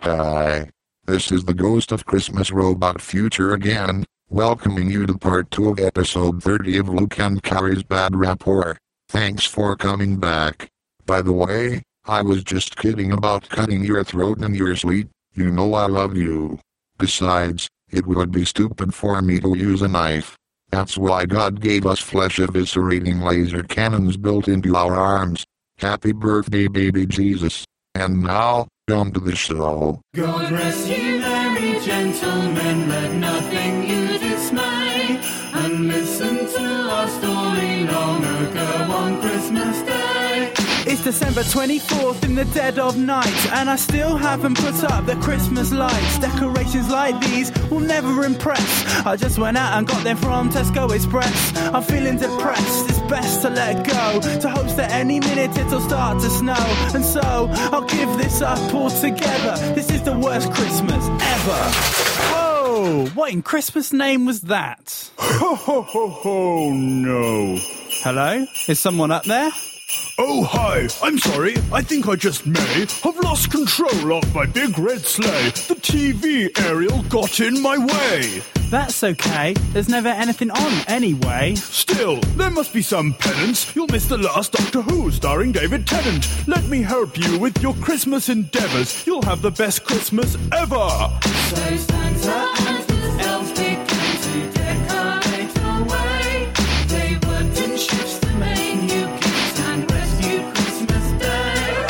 Hi. This is the Ghost of Christmas Robot Future again, welcoming you to part 2 of episode 30 of Luke and Carrie's Bad Rapport. Thanks for coming back. By the way, I was just kidding about cutting your throat in your sleep. You know I love you. Besides, it would be stupid for me to use a knife. That's why God gave us flesh-eviscerating laser cannons built into our arms. Happy birthday, baby Jesus. And now, on to the show. God rest ye merry gentlemen, let nothing you dismay, and listen to our story long ago on Christmas Day. It's December 24th in the dead of night, and I still haven't put up the Christmas lights. Decorations like these will never impress. I just went out and got them from Tesco Express. I'm feeling depressed, it's best to let go, to hopes that any minute it'll start to snow. And so, I'll give this up altogether. This is the worst Christmas ever. Whoa, what in Christmas name was that? Ho ho ho ho, no. Hello? Is someone up there? Oh, hi. I'm sorry. I think I just may have lost control of my big red sleigh. The TV aerial got in my way. That's okay. There's never anything on anyway. Still, there must be some penance. You'll miss the last Doctor Who starring David Tennant. Let me help you with your Christmas endeavours. You'll have the best Christmas ever. So Santa and his elves began to decorate away. They worked in shifts to make new gifts and rescue Christmas Day.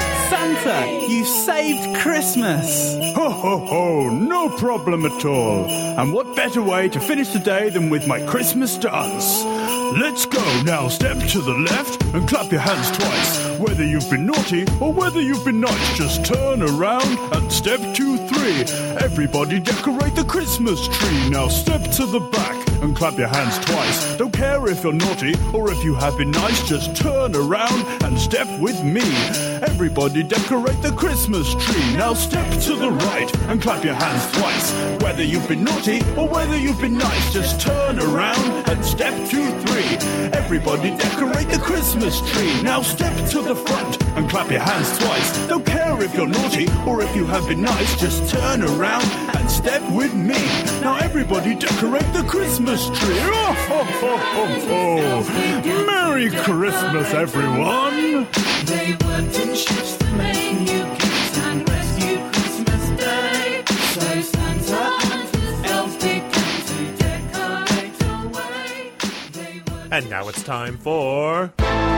Santa, you saved Christmas. Ho ho ho, no problem at all. And what better way to finish the day than with my Christmas dance? Let's go now. Step to the left and clap your hands twice. Whether you've been naughty or whether you've been nice, just turn around and step 2, 3. Everybody decorate the Christmas tree. Now step to the back and clap your hands twice. Don't care if you're naughty or if you have been nice, just turn around and step with me. Everybody decorate the Christmas tree. Now step to the right and clap your hands twice. Whether you've been naughty or whether you've been nice, just turn around and step 2, 3. Everybody decorate the Christmas tree. Now step to the front and clap your hands twice. Don't care if you're naughty or if you have been nice, just turn around and step with me. Now everybody decorate the Christmas tree. Oh, ho, ho, ho, ho. Merry Christmas, everyone. They worked in shifts to make new gifts and rescue Christmas Day. So Santa and his elves began to decorate away. And now it's time for...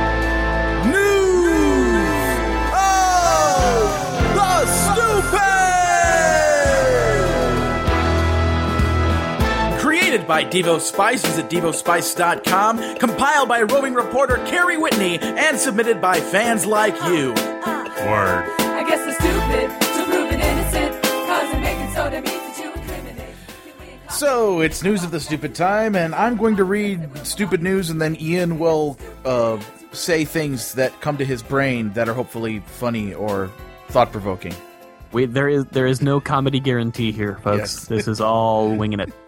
News! Oh! The Stupid! Created by Devo Spice, visit devospice.com. Compiled by roving reporter Carrie Whitney and submitted by fans like you. Word. I guess the stupid to prove it innocent, cause it make it so that means that you incriminate. So, it's News of the Stupid Time, and I'm going to read stupid news, and then Ian will say things that come to his brain that are hopefully funny or thought-provoking. There is no comedy guarantee here, folks. Yes. This is all winging it.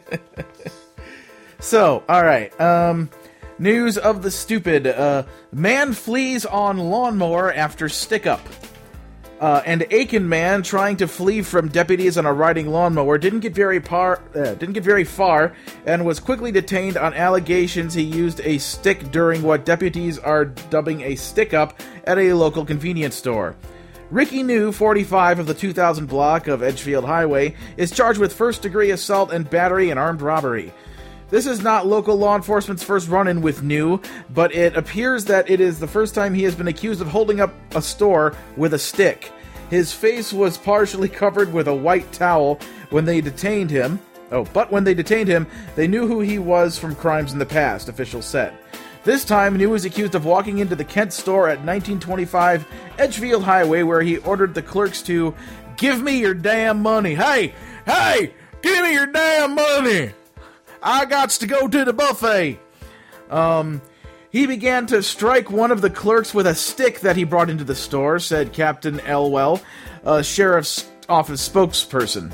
So, alright, news of the stupid. Man flees on lawnmower after stick-up. And Aiken man trying to flee from deputies on a riding lawnmower didn't get very far, and was quickly detained on allegations he used a stick during what deputies are dubbing a stick-up at a local convenience store. Ricky New, 45, of the 2000 block of Edgefield Highway, is charged with first-degree assault and battery and armed robbery. This is not local law enforcement's first run-in with New, but it appears that it is the first time he has been accused of holding up a store with a stick. His face was partially covered with a white towel when they detained him. But when they detained him, they knew who he was from crimes in the past, officials said. This time, New was accused of walking into the Kent store at 1925 Edgefield Highway, where he ordered the clerks to give me your damn money. Hey, give me your damn money. I gots to go to the buffet. He began to strike one of the clerks with a stick that he brought into the store, said Captain Elwell, a sheriff's office spokesperson.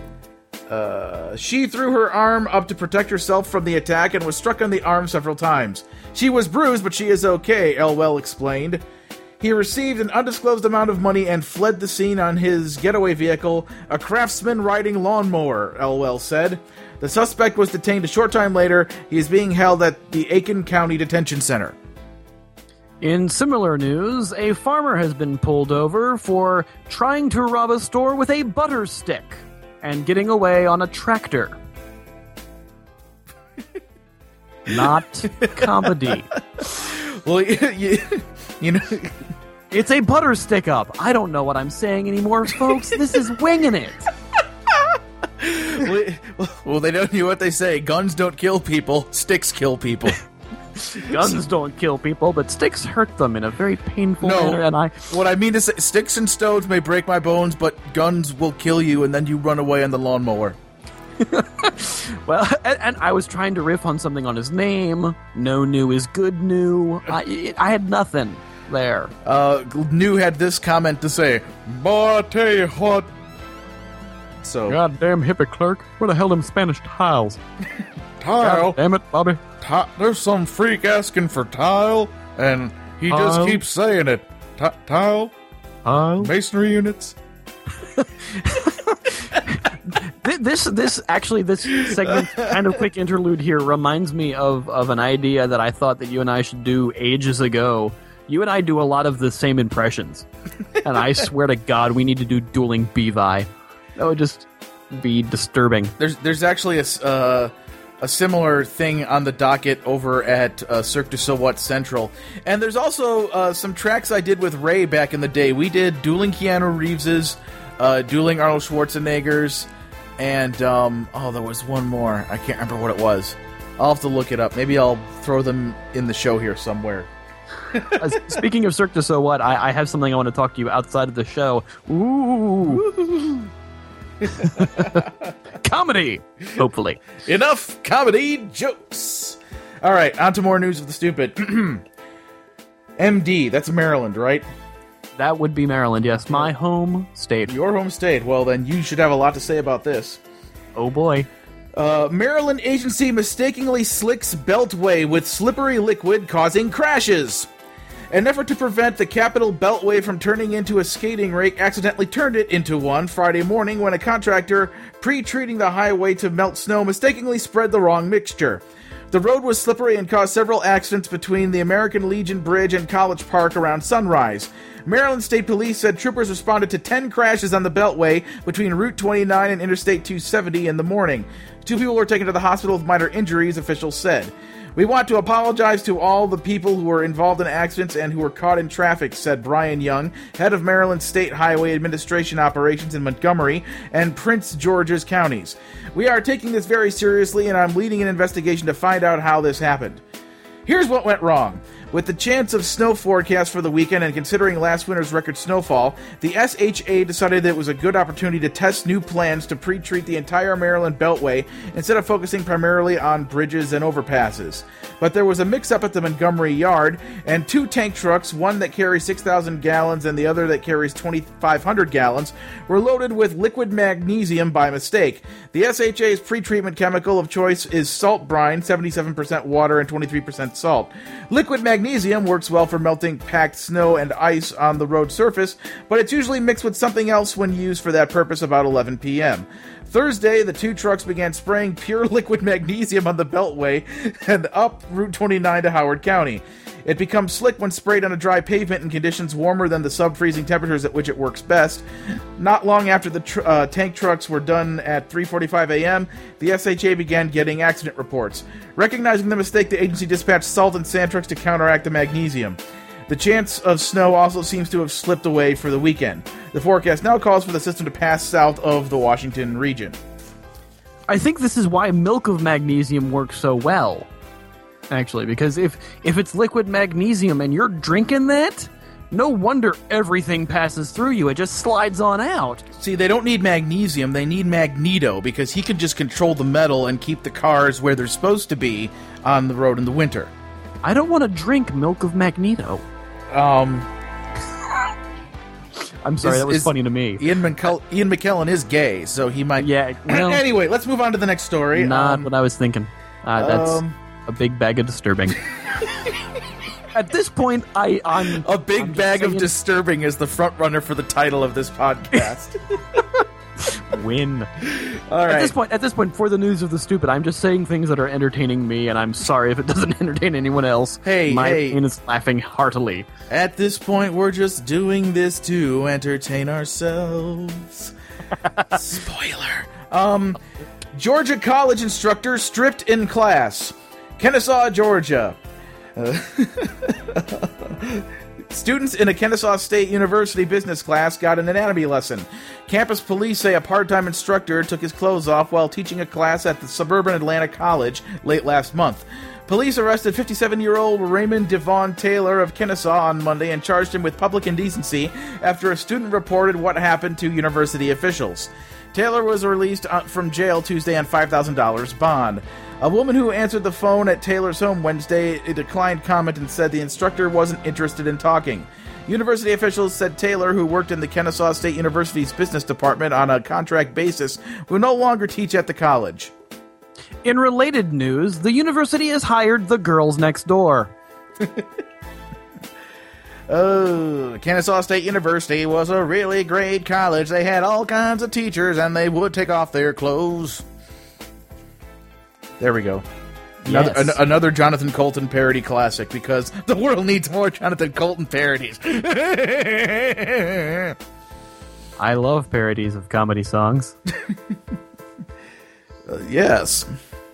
She threw her arm up to protect herself from the attack and was struck on the arm several times. She was bruised, but she is okay, Elwell explained. He received an undisclosed amount of money and fled the scene on his getaway vehicle, a Craftsman riding lawnmower, Elwell said. The suspect was detained a short time later. He is being held at the Aiken County Detention Center. In similar news, a farmer has been pulled over for trying to rob a store with a butter stick and getting away on a tractor. Not comedy. Well, you know... It's a butter stick up. I don't know what I'm saying anymore, folks. This is winging it. Well, they don't know what they say. Guns don't kill people. Sticks kill people. Guns don't kill people, but sticks hurt them in a very painful manner. And what I mean to say, sticks and stones may break my bones, but guns will kill you, and then you run away on the lawnmower. Well, and I was trying to riff on something on his name. No new is good new. I had nothing there. New had this comment to say, "Boy, I tell you what." So, Goddamn hippie clerk. Where the hell them Spanish tiles? tile. God damn it, Bobby. There's some freak asking for tile, and he just Tile? keeps saying it. Tile? Tile? Masonry units? This segment, kind of quick interlude here, reminds me of an idea that I thought that you and I should do ages ago. You and I do a lot of the same impressions, and I swear to God, we need to do dueling Bevi. That would just be disturbing. There's actually a similar thing on the docket over at Cirque du Soleil Central. And there's also some tracks I did with Ray back in the day. We did dueling Keanu Reeves's, dueling Arnold Schwarzenegger's, and there was one more. I can't remember what it was. I'll have to look it up. Maybe I'll throw them in the show here somewhere. Speaking of Cirque du Soleil, I have something I want to talk to you outside of the show. Ooh. Comedy, hopefully. Enough comedy jokes. All right, on to more news of the stupid. MD, that's Maryland, right? That would be Maryland, yes. My home state. Your home state. Well, then you should have a lot to say about this. Oh, boy. Maryland agency mistakenly slicks beltway with slippery liquid causing crashes. An effort to prevent the Capitol Beltway from turning into a skating rink accidentally turned it into one Friday morning when a contractor pre-treating the highway to melt snow mistakenly spread the wrong mixture. The road was slippery and caused several accidents between the American Legion Bridge and College Park around sunrise. Maryland State Police said troopers responded to 10 crashes on the Beltway between Route 29 and Interstate 270 in the morning. 2 people were taken to the hospital with minor injuries, officials said. We want to apologize to all the people who were involved in accidents and who were caught in traffic, said Brian Young, head of Maryland State Highway Administration Operations in Montgomery and Prince George's counties. We are taking this very seriously, and I'm leading an investigation to find out how this happened. Here's what went wrong. With the chance of snow forecast for the weekend and considering last winter's record snowfall, the SHA decided that it was a good opportunity to test new plans to pre-treat the entire Maryland Beltway instead of focusing primarily on bridges and overpasses. But there was a mix-up at the Montgomery Yard, and 2 tank trucks, one that carries 6,000 gallons and the other that carries 2,500 gallons, were loaded with liquid magnesium by mistake. The SHA's pre-treatment chemical of choice is salt brine, 77% water and 23% salt. Liquid magnesium works well for melting packed snow and ice on the road surface, but it's usually mixed with something else when used for that purpose about 11 p.m. Thursday, the 2 trucks began spraying pure liquid magnesium on the Beltway and up Route 29 to Howard County. It becomes slick when sprayed on a dry pavement in conditions warmer than the sub-freezing temperatures at which it works best. Not long after the tank trucks were done at 3:45 a.m., the SHA began getting accident reports. Recognizing the mistake, the agency dispatched salt and sand trucks to counteract the magnesium. The chance of snow also seems to have slipped away for the weekend. The forecast now calls for the system to pass south of the Washington region. I think this is why milk of magnesium works so well. Actually, because if it's liquid magnesium and you're drinking that, no wonder everything passes through you. It just slides on out. See, they don't need magnesium, they need Magneto, because he can just control the metal and keep the cars where they're supposed to be on the road in the winter. I don't want to drink milk of Magneto. I'm sorry, that was funny to me. Ian McKellen is gay, so he might... Yeah, well, Anyway, let's move on to the next story. Not what I was thinking. That's a big bag of disturbing. At this point, I'm A big I'm just bag of saying, disturbing is the front runner for the title of this podcast. win. All At right. this point, for the news of the stupid, I'm just saying things that are entertaining me, and I'm sorry if it doesn't entertain anyone else. Hey, my hey. brain is laughing heartily. At this point, we're just doing this to entertain ourselves. Spoiler. Georgia college instructor stripped in class. Kennesaw, Georgia. Students in a Kennesaw State University business class got an anatomy lesson. Campus police say a part-time instructor took his clothes off while teaching a class at the suburban Atlanta college late last month. Police arrested 57-year-old Raymond Devon Taylor of Kennesaw on Monday and charged him with public indecency after a student reported what happened to university officials. Taylor was released from jail Tuesday on $5,000 bond. A woman who answered the phone at Taylor's home Wednesday declined comment and said the instructor wasn't interested in talking. University officials said Taylor, who worked in the Kennesaw State University's business department on a contract basis, will no longer teach at the college. In related news, the university has hired the girls next door. Oh, Kennesaw State University was a really great college. They had all kinds of teachers, and they would take off their clothes. There we go. Yes. Another Jonathan Colton parody classic, because the world needs more Jonathan Colton parodies. I love parodies of comedy songs. Yes.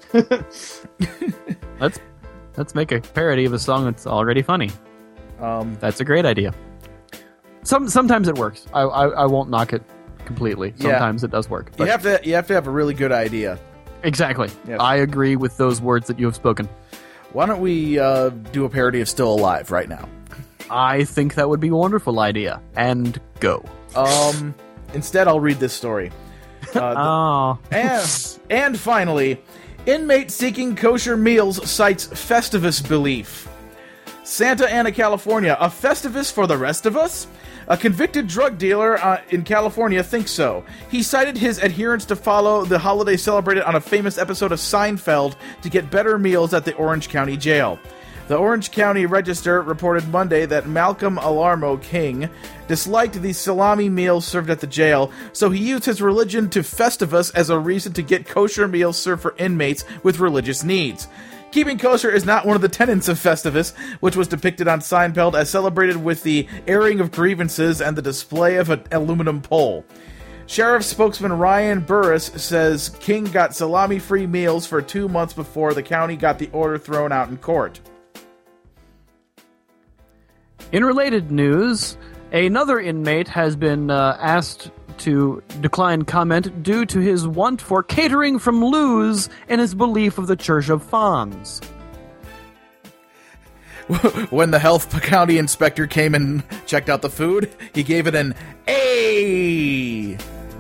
Let's make a parody of a song that's already funny. That's a great idea. Sometimes it works. I won't knock it completely. Yeah. Sometimes it does work. But You have to have a really good idea. exactly. Yes. I agree with those words that you have spoken. Why don't we do a parody of Still Alive right now? I think that would be a wonderful idea. And go. Instead, I'll read this story. Oh. And finally, inmate seeking kosher meals cites Festivus belief. Santa Ana, California, a Festivus for the rest of us? A convicted drug dealer in California thinks so. He cited his adherence to follow the holiday celebrated on a famous episode of Seinfeld to get better meals at the Orange County Jail. The Orange County Register reported Monday that Malcolm Alarmo King disliked the salami meals served at the jail, so he used his religion to Festivus as a reason to get kosher meals served for inmates with religious needs. Keeping kosher is not one of the tenets of Festivus, which was depicted on Seinfeld as celebrated with the airing of grievances and the display of an aluminum pole. Sheriff spokesman Ryan Burris says King got salami-free meals for 2 months before the county got the order thrown out in court. In related news, another inmate has been asked to decline comment due to his want for catering from Lou's and his belief of the Church of Fons. When the health county inspector came and checked out the food, he gave it an A.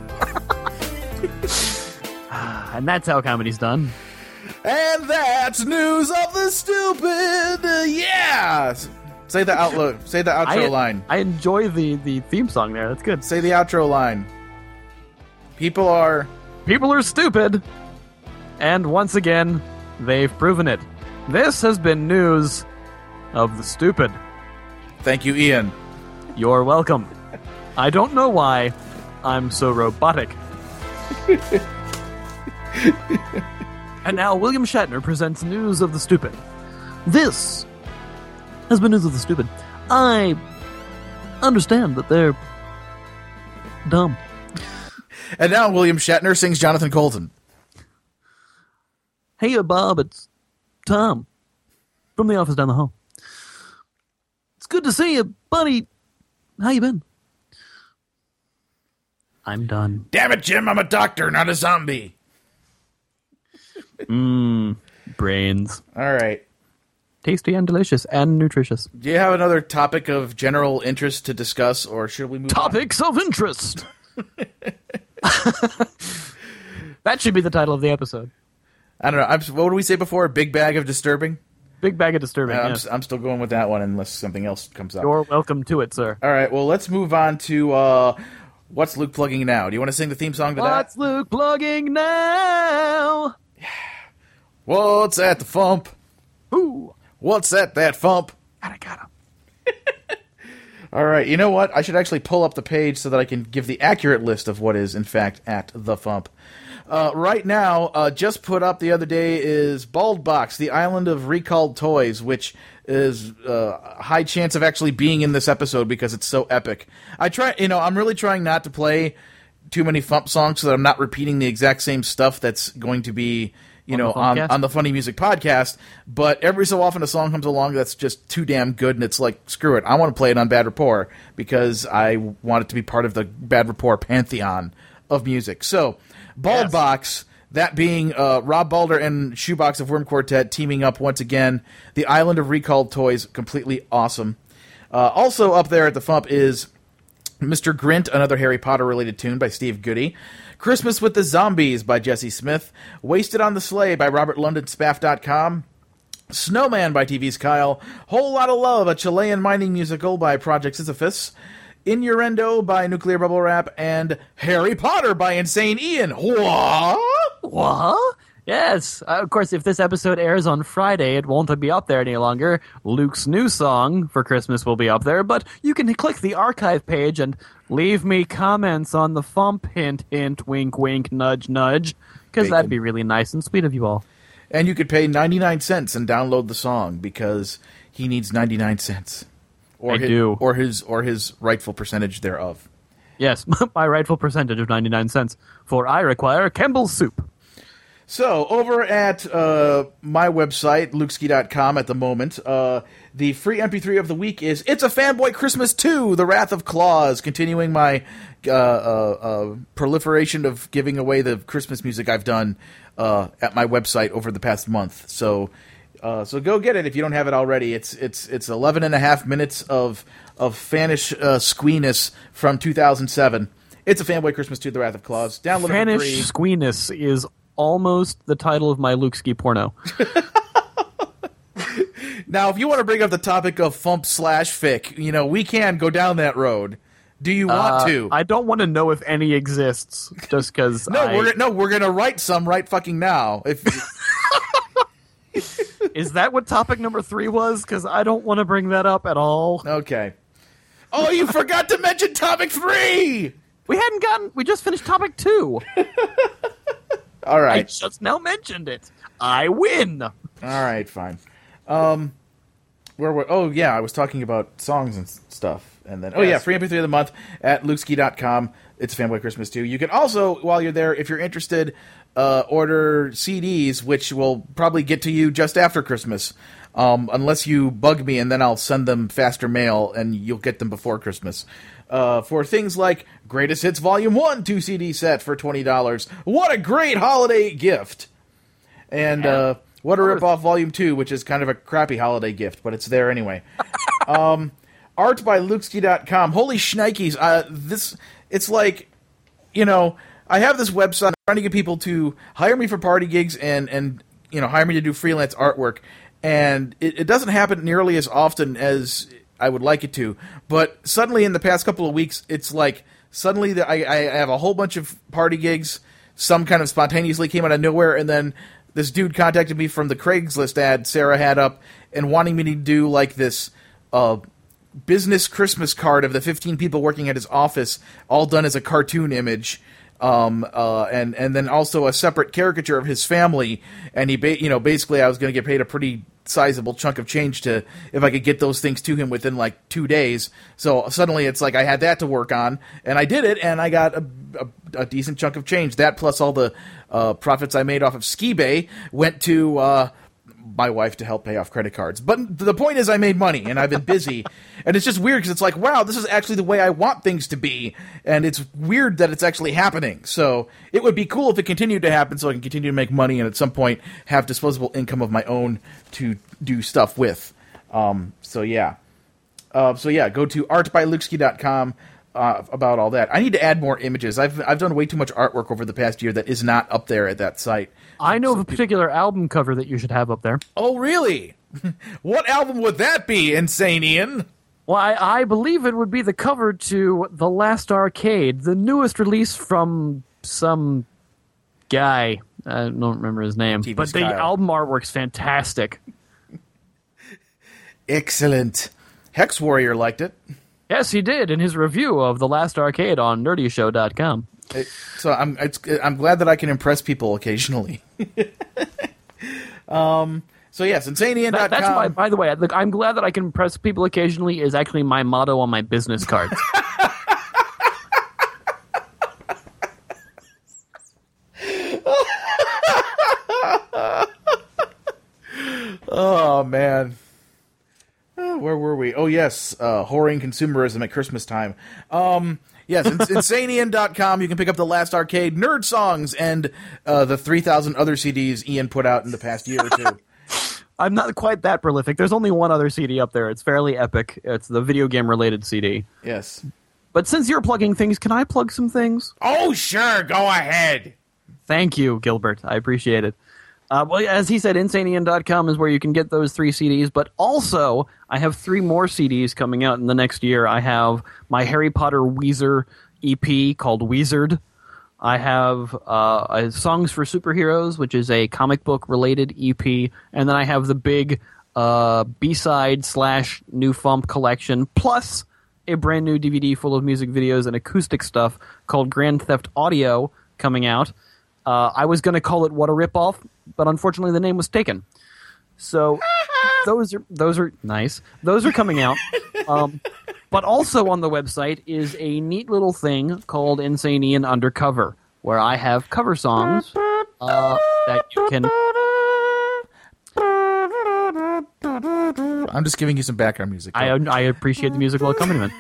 And that's how comedy's done. And that's news of the stupid. Yeah. Say the outro line. I enjoy the theme song there. That's good. Say the outro line. People are stupid. And once again, they've proven it. This has been news of the stupid. Thank you, Ian. You're welcome. I don't know why I'm so robotic. And now William Shatner presents News of the Stupid. This has been News of the Stupid. I understand that they're dumb. And now William Shatner sings Jonathan Colton. Hey, Bob, it's Tom from the office down the hall. It's good to see you, buddy. How you been? I'm done. Damn it, Jim, I'm a doctor, not a zombie. Brains. All right. Tasty and delicious and nutritious. Do you have another topic of general interest to discuss, or should we move on? Topics of interest. That should be the title of the episode. I don't know. What did we say before? Big bag of disturbing? Big bag of disturbing. Yes. I'm still going with that one unless something else comes up. You're welcome to it, sir. All right, well, let's move on to What's Luke Plugging Now? Do you want to sing the theme song to that? What's Luke plugging now? What's at the fump? Ooh. What's at that fump? Gotta. All right, you know what? I should actually pull up the page so that I can give the accurate list of what is, in fact, at the Fump. Right now, just put up the other day is Bald Box, the Island of Recalled Toys, which is a high chance of actually being in this episode because it's so epic. I'm really trying not to play too many Fump songs so that I'm not repeating the exact same stuff that's going to be, on the Funny Music Podcast, but every so often a song comes along that's just too damn good, and it's like, screw it, I want to play it on Bad Rapport because I want it to be part of the Bad Rapport pantheon of music. So, Bald Box, that being Rob Balder and Shoebox of Worm Quartet teaming up once again. The Island of Recalled Toys, completely awesome. Also up there at the Fump is Mr. Grint, another Harry Potter-related tune by Steve Goody. Christmas with the Zombies by Jesse Smith. Wasted on the Sleigh by Robert London, Spaff.com. Snowman by TV's Kyle. Whole Lot of Love, a Chilean mining musical by Project Sisyphus. Innuendo by Nuclear Bubble Wrap. And Harry Potter by Insane Ian. What? Yes. Of course, if this episode airs on Friday, it won't be up there any longer. Luke's new song for Christmas will be up there, but you can click the archive page and leave me comments on the Fump, hint, hint, wink, wink, nudge, nudge, because that'd be really nice and sweet of you all. And you could pay 99 cents and download the song because he needs 99 cents. Or his rightful percentage thereof. Yes, my rightful percentage of 99 cents, for I require Campbell's soup. So, over at my website, lukeski.com at the moment, the free MP3 of the week is It's a Fanboy Christmas 2, The Wrath of Claus, continuing my proliferation of giving away the Christmas music I've done at my website over the past month. So go get it if you don't have it already. It's 11 and a half minutes of Fanish squeeness from 2007. It's a Fanboy Christmas 2, The Wrath of Claus. Download it for free. Fanish squeeness is almost the title of my Luke Ski porno. Now, if you want to bring up the topic of Fump/fic, we can go down that road. Do you want to? I don't want to know if any exists, just because. We're gonna write some right fucking now. Is that what topic number 3 was? Because I don't want to bring that up at all. Okay. Oh, you forgot to mention topic 3. We just finished topic 2. All right. I just now mentioned it. I win. All right, fine. I was talking about songs and stuff. And then, free MP3 of the month at lukeski.com. It's Fanboy Christmas 2. You can also, while you're there, if you're interested, order CDs, which will probably get to you just after Christmas. Unless you bug me, and then I'll send them faster mail, and you'll get them before Christmas. For things like Greatest Hits Volume 1 2-CD set for $20. What a great holiday gift! And What a Ripoff Volume 2, which is kind of a crappy holiday gift, but it's there anyway. Art by Lukeski.com. Holy shnikes. It's like, I have this website. I'm trying to get people to hire me for party gigs and hire me to do freelance artwork. And it doesn't happen nearly as often as I would like it to. But suddenly in the past couple of weeks, it's like suddenly I have a whole bunch of party gigs. Some kind of spontaneously came out of nowhere. And then this dude contacted me from the Craigslist ad Sarah had up and wanting me to do like this business Christmas card of the 15 people working at his office, all done as a cartoon image. And then also a separate caricature of his family, and he basically I was going to get paid a pretty sizable chunk of change if I could get those things to him within like 2 days. So suddenly it's like I had that to work on, and I did it, and I got a decent chunk of change. That plus all the profits I made off of Skibay went to my wife to help pay off credit cards. But the point is I made money, and I've been busy. And it's just weird because it's like, wow, this is actually the way I want things to be. And it's weird that it's actually happening. So it would be cool if it continued to happen so I can continue to make money and at some point have disposable income of my own to do stuff with. Go to artbylukeski.com about all that. I need to add more images. I've done way too much artwork over the past year that is not up there at that site. I know of a particular album cover that you should have up there. Oh, really? What album would that be, Insane Ian? Well, I believe it would be the cover to The Last Arcade, the newest release from some guy. I don't remember his name. TV's But the Kyle. album artwork's fantastic. Excellent. Hex Warrior liked it. Yes, he did in his review of The Last Arcade on nerdyshow.com. So I'm glad that I can impress people occasionally. So yes, Insanian.com. That's why, by the way, look, I'm glad that I can impress people occasionally is actually my motto on my business cards. Oh, man. Where were we? Oh, yes. Whoring consumerism at Christmas time. Yes, Insanian.com. You can pick up The Last Arcade, Nerd Songs, and the 3,000 other CDs Ian put out in the past year or two. I'm not quite that prolific. There's only one other CD up there. It's fairly epic. It's the video game-related CD. Yes. But since you're plugging things, can I plug some things? Oh, sure. Go ahead. Thank you, Gilbert. I appreciate it. Well, as he said, Insanian.com is where you can get those 3 CDs, but also I have 3 more CDs coming out in the next year. I have my Harry Potter Weezer EP called Weezered. I have Songs for Superheroes, which is a comic book related EP, and then I have the big B-side / new Fump collection, plus a brand new DVD full of music videos and acoustic stuff called Grand Theft Audio coming out. I was going to call it What a Ripoff, but unfortunately the name was taken. So those are nice. Those are coming out. But also on the website is a neat little thing called Insanian Undercover, where I have cover songs that you can... I'm just giving you some background music. I appreciate the musical accompaniment.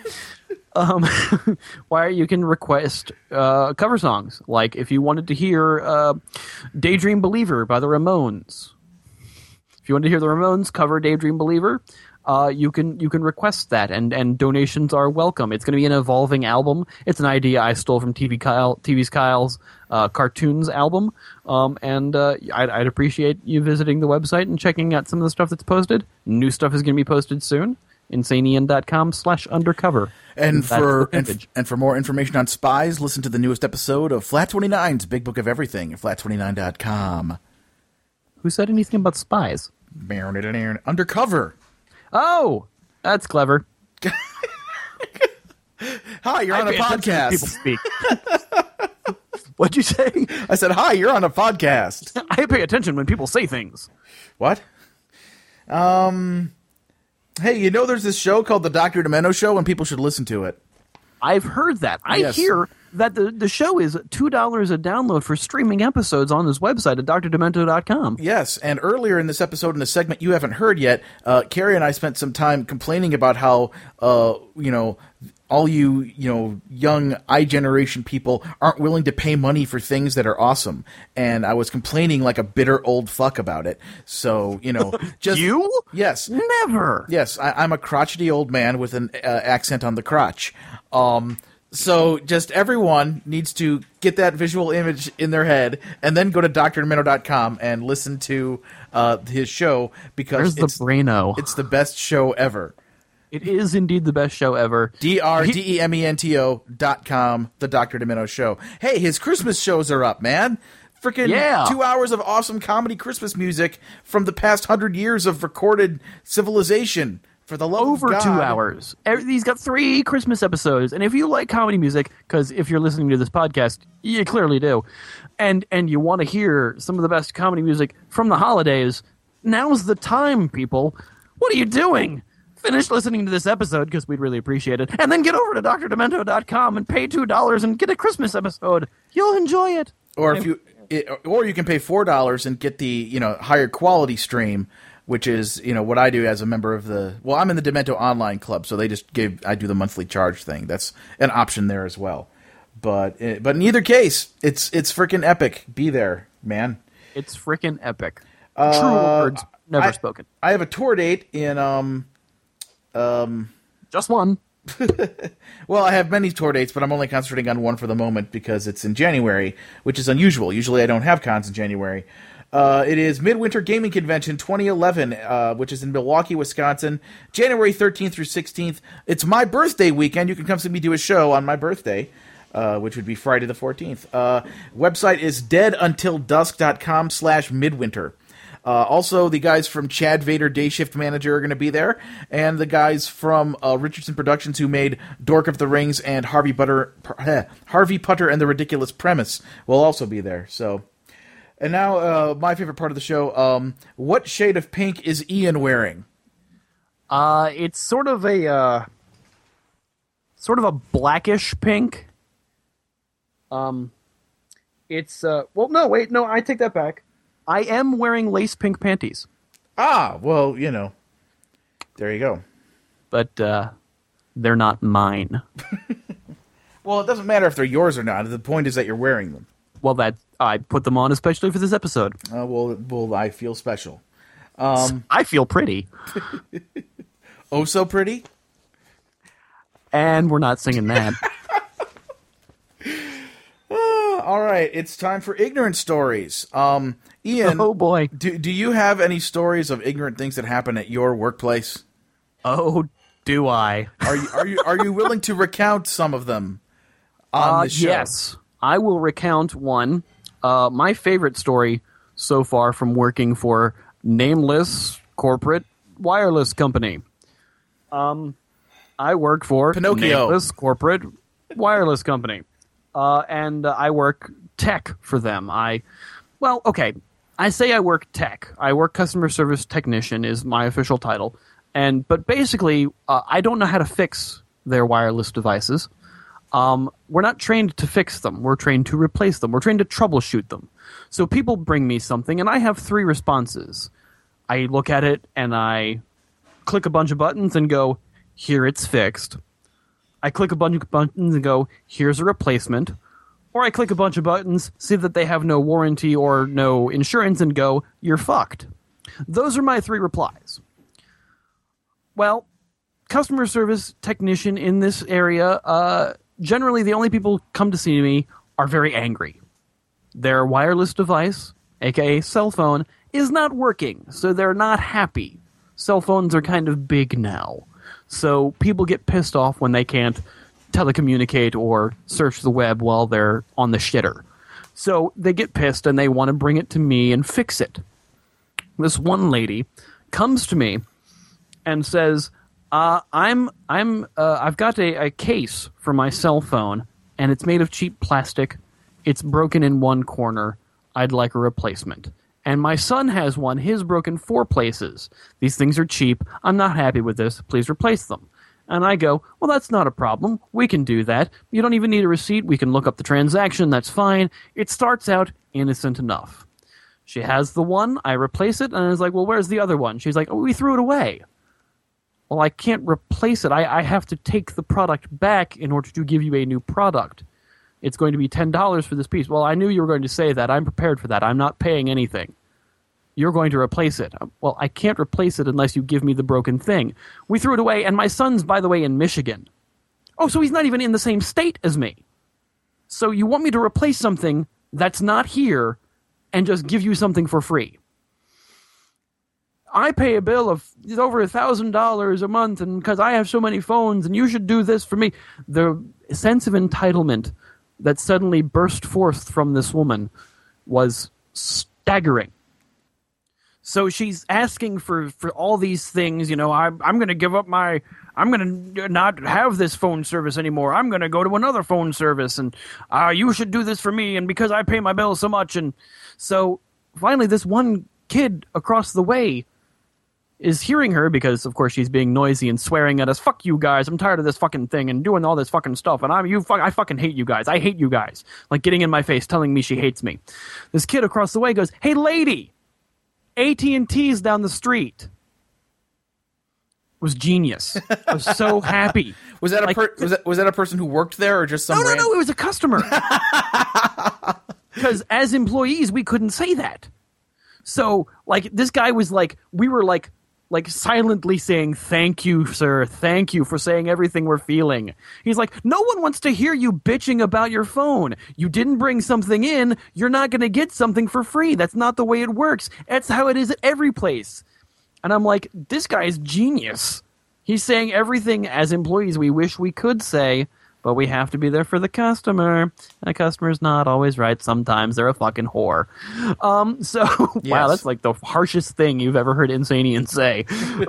Where you can request cover songs. Like if you wanted to hear Daydream Believer by the Ramones. If you wanted to hear the Ramones cover Daydream Believer, you can request that, and donations are welcome. It's going to be an evolving album. It's an idea I stole from TV's Kyle's cartoons album, and I'd appreciate you visiting the website and checking out some of the stuff that's posted. New stuff is going to be posted soon. Insanian.com/undercover. And for more information on spies, listen to the newest episode of Flat 29's Big Book of Everything at flat29.com. Who said anything about spies? Undercover. Oh, that's clever. Hi, you're on a podcast. People speak. What'd you say? I said, hi, you're on a podcast. I pay attention when people say things. What? Hey, you know there's this show called The Dr. Demento Show, and people should listen to it. I've heard that. I hear that the show is $2 a download for streaming episodes on this website at drdemento.com. Yes, and earlier in this episode, in a segment you haven't heard yet, Carrie and I spent some time complaining about how, all you young iGeneration people aren't willing to pay money for things that are awesome. And I was complaining like a bitter old fuck about it. So, just... You? Yes. Never. Yes, I'm a crotchety old man with an accent on the crotch. So just everyone needs to get that visual image in their head and then go to drdemento.com and listen to his show, because Where's the Braino? It's the best show ever. It is indeed the best show ever. drdemento.com, the Dr. Demento Show. Hey, his Christmas shows are up, man. Freaking 2 hours of awesome comedy Christmas music from the past 100 years of recorded civilization. For the love Over of God. 2 hours. He's got 3 Christmas episodes, and if you like comedy music, because if you're listening to this podcast, you clearly do, and you want to hear some of the best comedy music from the holidays, now's the time, people. What are you doing? Finish listening to this episode, because we'd really appreciate it, and then get over to drdemento.com and pay $2 and get a Christmas episode. You'll enjoy it. Or or you can pay $4 and get the higher quality stream, which is what I do as a member of I'm in the Demento Online Club, so I do the monthly charge thing. That's an option there as well. But in either case, it's freaking epic. Be there, man. It's freaking epic. True words never spoken. I have a tour date in just one. Well, I have many tour dates, but I'm only concentrating on one for the moment because it's in January, which is unusual. Usually I don't have cons in January. It is Midwinter Gaming Convention 2011, which is in Milwaukee, Wisconsin, January 13th through 16th. It's my birthday weekend. You can come see me do a show on my birthday, which would be Friday the 14th. Website is deaduntildusk.com/midwinter. Also, the guys from Chad Vader Day Shift Manager are going to be there, and the guys from Richardson Productions who made Dork of the Rings and Harvey Putter and the Ridiculous Premise will also be there. So, and now my favorite part of the show: what shade of pink is Ian wearing? It's sort of a blackish pink. It's well, no, wait, no, I take that back. I am wearing lace pink panties. Ah, well, you know, there you go. But they're not mine. Well, it doesn't matter if they're yours or not. The point is that you're wearing them. Well, that I put them on especially for this episode. Well, I feel special. I feel pretty. Oh, so pretty. And we're not singing that. All right, it's time for ignorant stories. Ian, Oh boy. do you have any stories of ignorant things that happen at your workplace? Oh, do I? Are you willing to recount some of them on the show? Yes, I will recount one. My favorite story so far from working for nameless corporate wireless company. I work for Pinocchio. nameless corporate wireless company. And I work tech for them. Okay, I say I work tech. I work customer service technician is my official title. But basically, I don't know how to fix their wireless devices. We're not trained to fix them. We're trained to replace them. We're trained to troubleshoot them. So people bring me something, and I have 3 responses. I look at it, and I click a bunch of buttons and go, here it's fixed. I click a bunch of buttons and go, here's a replacement. Or I click a bunch of buttons, see that they have no warranty or no insurance, and go, you're fucked. Those are my 3 replies. Well, customer service technician in this area, generally the only people come to see me are very angry. Their wireless device, aka cell phone, is not working, so they're not happy. Cell phones are kind of big now. So people get pissed off when they can't telecommunicate or search the web while they're on the shitter. So they get pissed and they want to bring it to me and fix it. This one lady comes to me and says, I've got a case for my cell phone and it's made of cheap plastic. It's broken in one corner. I'd like a replacement. And my son has one. His broken 4 places. These things are cheap. I'm not happy with this. Please replace them. And I go, well, that's not a problem. We can do that. You don't even need a receipt. We can look up the transaction. That's fine. It starts out innocent enough. She has the one. I replace it. And I was like, well, where's the other one? She's like, oh, we threw it away. Well, I can't replace it. I have to take the product back in order to give you a new product. It's going to be $10 for this piece. Well, I knew you were going to say that. I'm prepared for that. I'm not paying anything. You're going to replace it. Well, I can't replace it unless you give me the broken thing. We threw it away, and my son's, by the way, in Michigan. Oh, so he's not even in the same state as me. So you want me to replace something that's not here and just give you something for free. I pay a bill of over $1,000 a month and because I have so many phones, and you should do this for me. The sense of entitlement that suddenly burst forth from this woman was staggering. So she's asking for all these things, you know, I'm going to give up I'm going to not have this phone service anymore. I'm going to go to another phone service, and you should do this for me, and because I pay my bill so much. And so finally this one kid across the way is hearing her because, of course, she's being noisy and swearing at us. Fuck you guys. I'm tired of this fucking thing and doing all this fucking stuff. And I fucking hate you guys. I hate you guys. Like getting in my face, telling me she hates me. This kid across the way goes, hey, lady, AT&T's down the street. It was genius. I was so happy. Was that was that a person who worked there or just some? No, it was a customer. Because as employees, we couldn't say that. So, like, this guy was like, we were like silently saying, thank you, sir. Thank you for saying everything we're feeling. He's like, no one wants to hear you bitching about your phone. You didn't bring something in. You're not going to get something for free. That's not the way it works. That's how it is at every place. And I'm like, this guy is genius. He's saying everything as employees we wish we could say, but we have to be there for the customer. And the customer's not always right. Sometimes they're a fucking whore. So, wow, Yes. that's like the harshest thing you've ever heard Insanian say.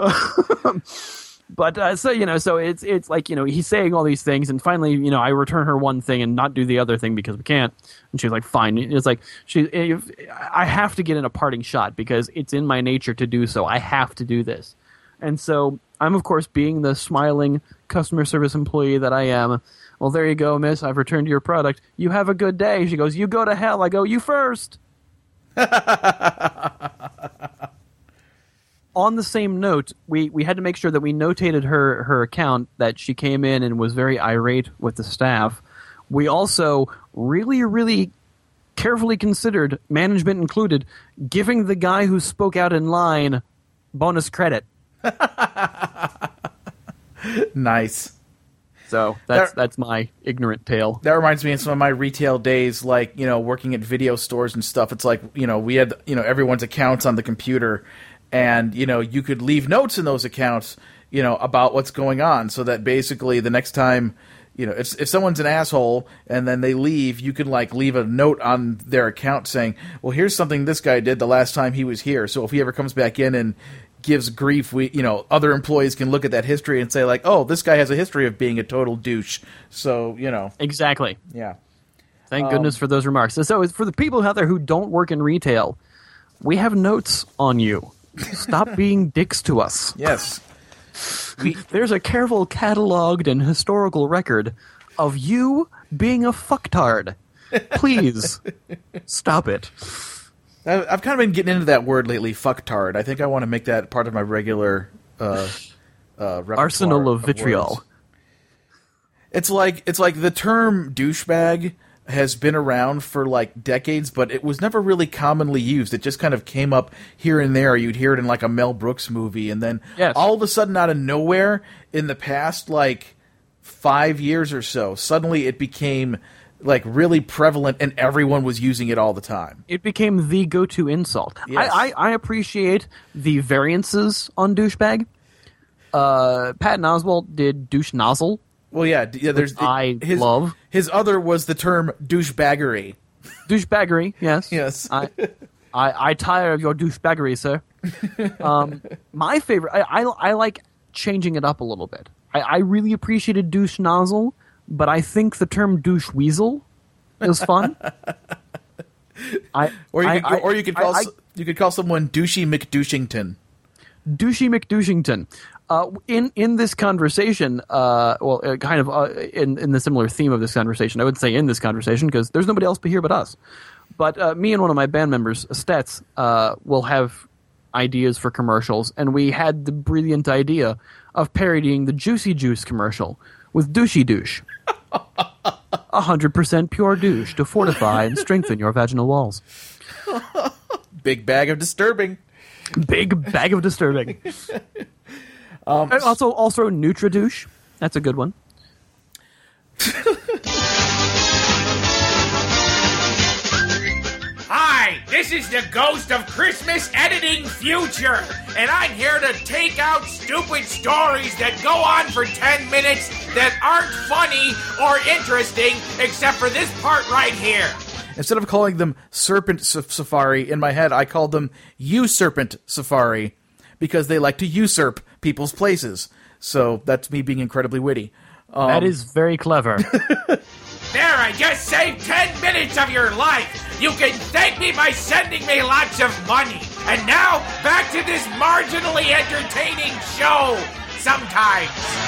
But so it's like, he's saying all these things, and finally, I return her one thing and not do the other thing because we can't. And she's like, fine. It's like I have to get in a parting shot because it's in my nature to do so. I have to do this. And so I'm, of course, being the smiling customer service employee that I am. Well, there you go, miss. I've returned your product. You have a good day. She goes, you go to hell. I go, you first. On the same note, we had to make sure that we notated her account that she came in and was very irate with the staff. We also really, really carefully considered, management included, giving the guy who spoke out in line bonus credit. Nice. So that's my ignorant tale. That reminds me of some of my retail days, like, working at video stores and stuff. It's like, we had, everyone's accounts on the computer, and, you could leave notes in those accounts, about what's going on, so that basically the next time, if someone's an asshole and then they leave, you can, like, leave a note on their account saying, well, here's something this guy did the last time he was here. So if he ever comes back in and gives grief, other employees can look at that history and say, like, oh, this guy has a history of being a total douche. So, Exactly. yeah. Thank goodness for those remarks. So for the people out there who don't work in retail, we have notes on you. Stop being dicks to us. Yes. There's a careful cataloged and historical record of you being a fucktard. Please, stop it. I've kind of been getting into that word lately, fucktard. I think I want to make that part of my regular repertoire Arsenal of vitriol. words. It's like the term douchebag has been around for like decades, but it was never really commonly used. It just kind of came up here and there. You'd hear it in like a Mel Brooks movie, and then all of a sudden, out of nowhere, in the past like 5 years or so, suddenly it became like really prevalent, and everyone was using it all the time. It became the go-to insult. Yes. I appreciate the variances on douchebag. Patton Oswalt did douche nozzle. Well, yeah. There's love. His other was the term douchebaggery. Douchebaggery, yes. Yes. I tire of your douchebaggery, sir. My favorite, I like changing it up a little bit. I really appreciated douche nozzle, but I think the term douche weasel is fun. You could call someone douchey McDouchington. Douchey McDouchington. In this conversation, kind of in the similar theme of this conversation, I would say in this conversation because there's nobody else here but us. But me and one of my band members, Stets, will have ideas for commercials, and we had the brilliant idea of parodying the Juicy Juice commercial with Douchey Douche. 100% pure douche to fortify and strengthen your vaginal walls. Big bag of disturbing. Big bag of disturbing. And also Nutri-Douche. That's a good one. Hi, this is the Ghost of Christmas Editing Future, and I'm here to take out stupid stories that go on for 10 minutes that aren't funny or interesting, except for this part right here. Instead of calling them Serpent Safari, in my head I called them Usurpant Safari, because they like to usurp people's places. So that's me being incredibly witty. That is very clever. There, I just saved 10 minutes of your life. You can thank me by sending me lots of money. And now, back to this marginally entertaining show. Sometimes.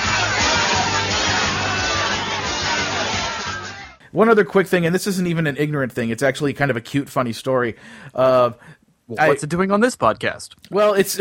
One other quick thing, and this isn't even an ignorant thing. It's actually kind of a cute, funny story. What's it doing on this podcast? Well, it's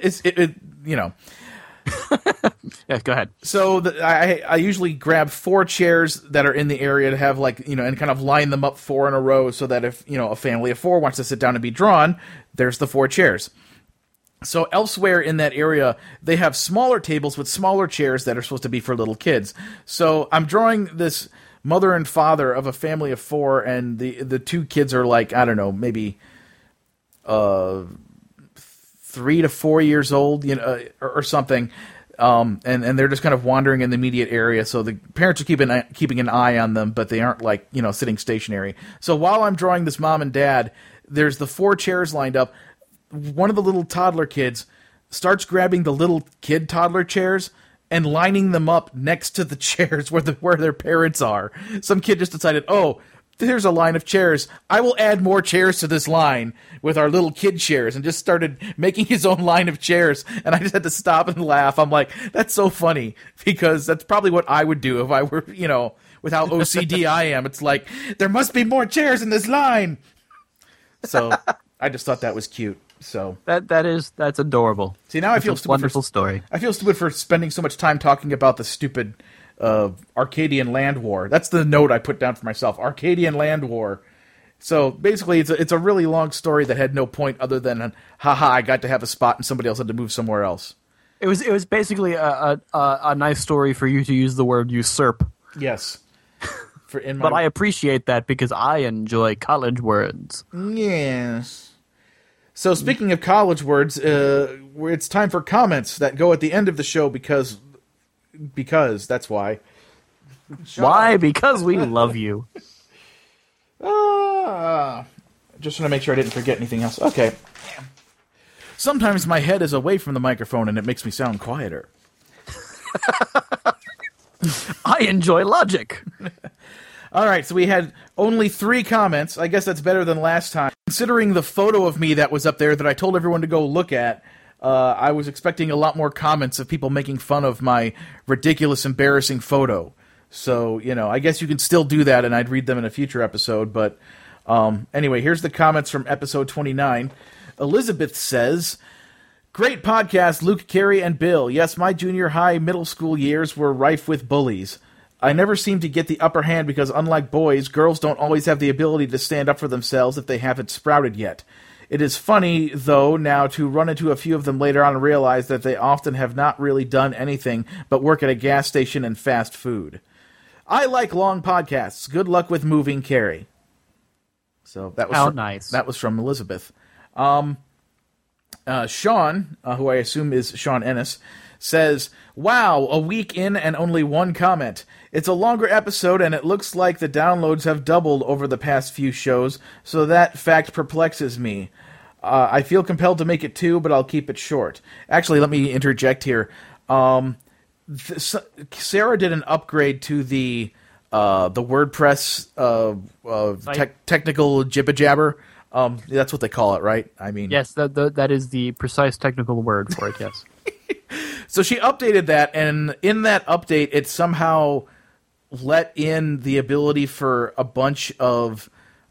Yeah, go ahead. So I usually grab 4 chairs that are in the area to have and kind of line them up 4 in a row so that if, a family of 4 wants to sit down and be drawn, there's the 4 chairs. So elsewhere in that area, they have smaller tables with smaller chairs that are supposed to be for little kids. So I'm drawing this mother and father of a family of 4, and the 2 kids are like, I don't know, maybe 3 to 4 years old, or something. And they're just kind of wandering in the immediate area, so the parents are keeping an eye on them, but they aren't like, sitting stationary. So while I'm drawing this mom and dad, there's the 4 chairs lined up. One of the little toddler kids starts grabbing the little kid toddler chairs and lining them up next to the chairs where their parents are. Some kid just decided, oh, there's a line of chairs. I will add more chairs to this line with our little kid chairs, and just started making his own line of chairs. And I just had to stop and laugh. I'm like, that's so funny, because that's probably what I would do if I were, with how OCD I am. It's like, there must be more chairs in this line. So I just thought that was cute. So that's adorable. See, now I feel stupid. Wonderful story. I feel stupid for spending so much time talking about the stupid Arcadian Land War. That's the note I put down for myself. Arcadian Land War. So basically, it's a really long story that had no point other than, haha, I got to have a spot and somebody else had to move somewhere else. It was basically a nice story for you to use the word usurp. Yes. But I appreciate that because I enjoy college words. Yes. So speaking of college words, it's time for comments that go at the end of the show because that's why. Why? Because we love you. Just want to make sure I didn't forget anything else. Okay. Sometimes my head is away from the microphone and it makes me sound quieter. I enjoy logic. All right, so we had only 3 comments. I guess that's better than last time. Considering the photo of me that was up there that I told everyone to go look at, I was expecting a lot more comments of people making fun of my ridiculous, embarrassing photo. So, I guess you can still do that, and I'd read them in a future episode. But anyway, here's the comments from episode 29. Elizabeth says, "Great podcast, Luke, Carrie, and Bill. Yes, my junior high, middle school years were rife with bullies. I never seemed to get the upper hand because, unlike boys, girls don't always have the ability to stand up for themselves if they haven't sprouted yet. It is funny, though, now to run into a few of them later on and realize that they often have not really done anything but work at a gas station and fast food. I like long podcasts. Good luck with moving, Carrie." So that was nice. That was from Elizabeth. Sean, who I assume is Sean Ennis, says, "Wow, a week in and only 1 comment. It's a longer episode, and it looks like the downloads have doubled over the past few shows, so that fact perplexes me. I feel compelled to make it 2, but I'll keep it short." Actually, let me interject here. Sarah did an upgrade to the WordPress technical jibba jabber. That's what they call it, right? I mean, yes, that is the precise technical word for it. Yes. So she updated that, and in that update, it somehow let in the ability for a bunch of,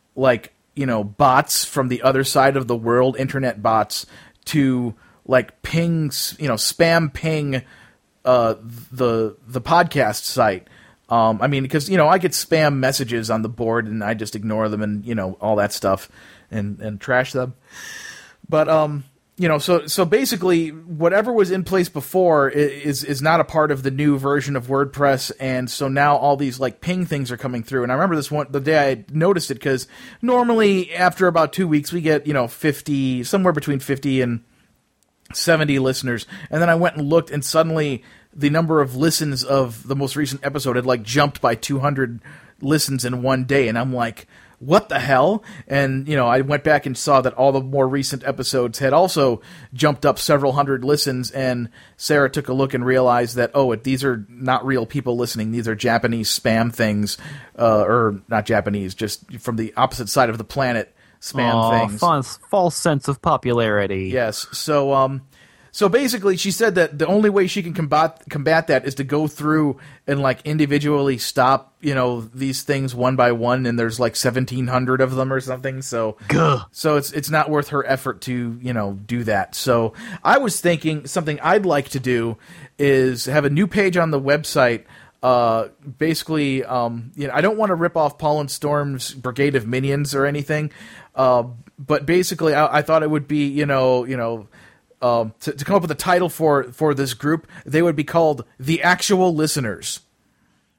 bots from the other side of the world, internet bots, to, ping, spam ping the podcast site. Because, I get spam messages on the board, and I just ignore them and, all that stuff, and trash them. But, so basically, whatever was in place before is not a part of the new version of WordPress, and so now all these ping things are coming through. And I remember the day I noticed it, because normally after about 2 weeks we get 50, somewhere between 50 and 70 listeners, and then I went and looked, and suddenly the number of listens of the most recent episode had jumped by 200 listens in one day, and I'm like, what the hell? And, I went back and saw that all the more recent episodes had also jumped up several hundred listens, and Sarah took a look and realized that, these are not real people listening. These are Japanese spam things, or not Japanese, just from the opposite side of the planet spam things. False sense of popularity. Yes. So basically, she said that the only way she can combat that is to go through and individually stop, these things one by one, and there's 1,700 of them or something. So, so it's not worth her effort to do that. So I was thinking something I'd like to do is have a new page on the website. Basically, I don't want to rip off Paul and Storm's Brigade of Minions or anything, but basically, I thought it would be to come up with a title for this group, they would be called The Actual Listeners.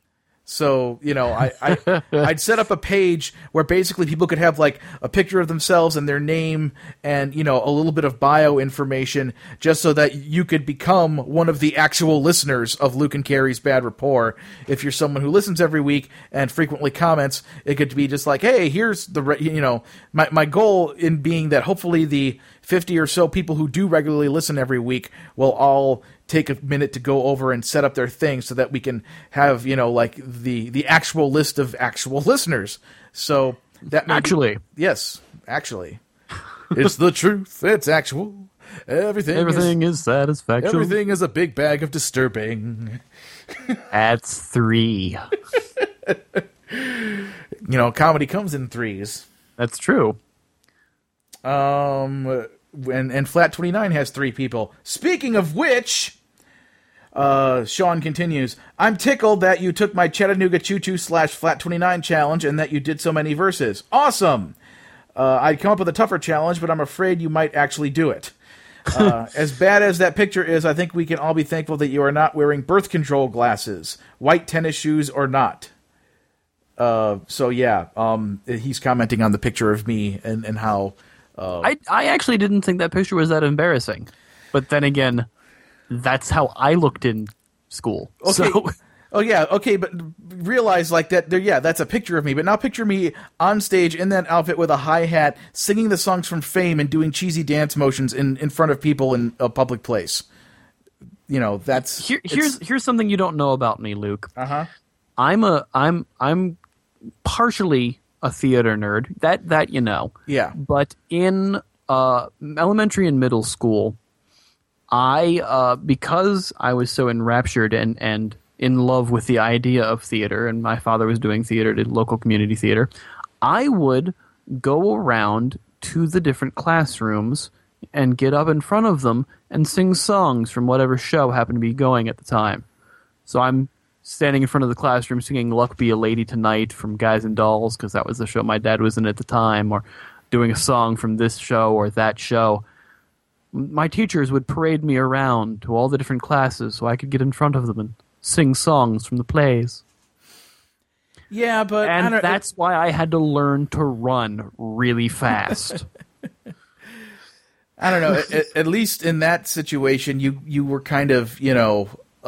So, I'd set up a page where basically people could have like a picture of themselves and their name and, a little bit of bio information just so that you could become one of the actual listeners of Luke and Carrie's Bad Rapport. If you're someone who listens every week and frequently comments, it could be just like, hey, here's my goal in being that hopefully the 50 or so people who do regularly listen every week will all take a minute to go over and set up their thing so that we can have, like the actual list of actual listeners. So that yes, actually, it's the truth. It's actual. Everything is satisfactory. Everything is a big bag of disturbing. That's 3. Comedy comes in 3s. That's true. And Flat 29 has 3 people. Speaking of which, Sean continues, I'm tickled that you took my Chattanooga Choo Choo / Flat 29 challenge and that you did so many verses. Awesome! I'd come up with a tougher challenge, but I'm afraid you might actually do it. As bad as that picture is, I think we can all be thankful that you are not wearing birth control glasses, white tennis shoes or not. So yeah, he's commenting on the picture of me and how... I actually didn't think that picture was that embarrassing. But then again, that's how I looked in school. Okay. So... Oh, yeah, okay, but realize like that, that's a picture of me. But now picture me on stage in that outfit with a hi-hat, singing the songs from Fame and doing cheesy dance motions in front of people in a public place. That's... Here's something you don't know about me, Luke. Uh-huh. I'm partially a theater nerd. That you know. Yeah. But in elementary and middle school, I because I was so enraptured and in love with the idea of theater, and my father was doing theater, did local community theater, I would go around to the different classrooms and get up in front of them and sing songs from whatever show happened to be going at the time. So I'm standing in front of the classroom singing Luck Be a Lady Tonight from Guys and Dolls, because that was the show my dad was in at the time, or doing a song from this show or that show. My teachers would parade me around to all the different classes so I could get in front of them and sing songs from the plays. Yeah, but... And that's why I had to learn to run really fast. I don't know. At least in that situation, you were kind of, your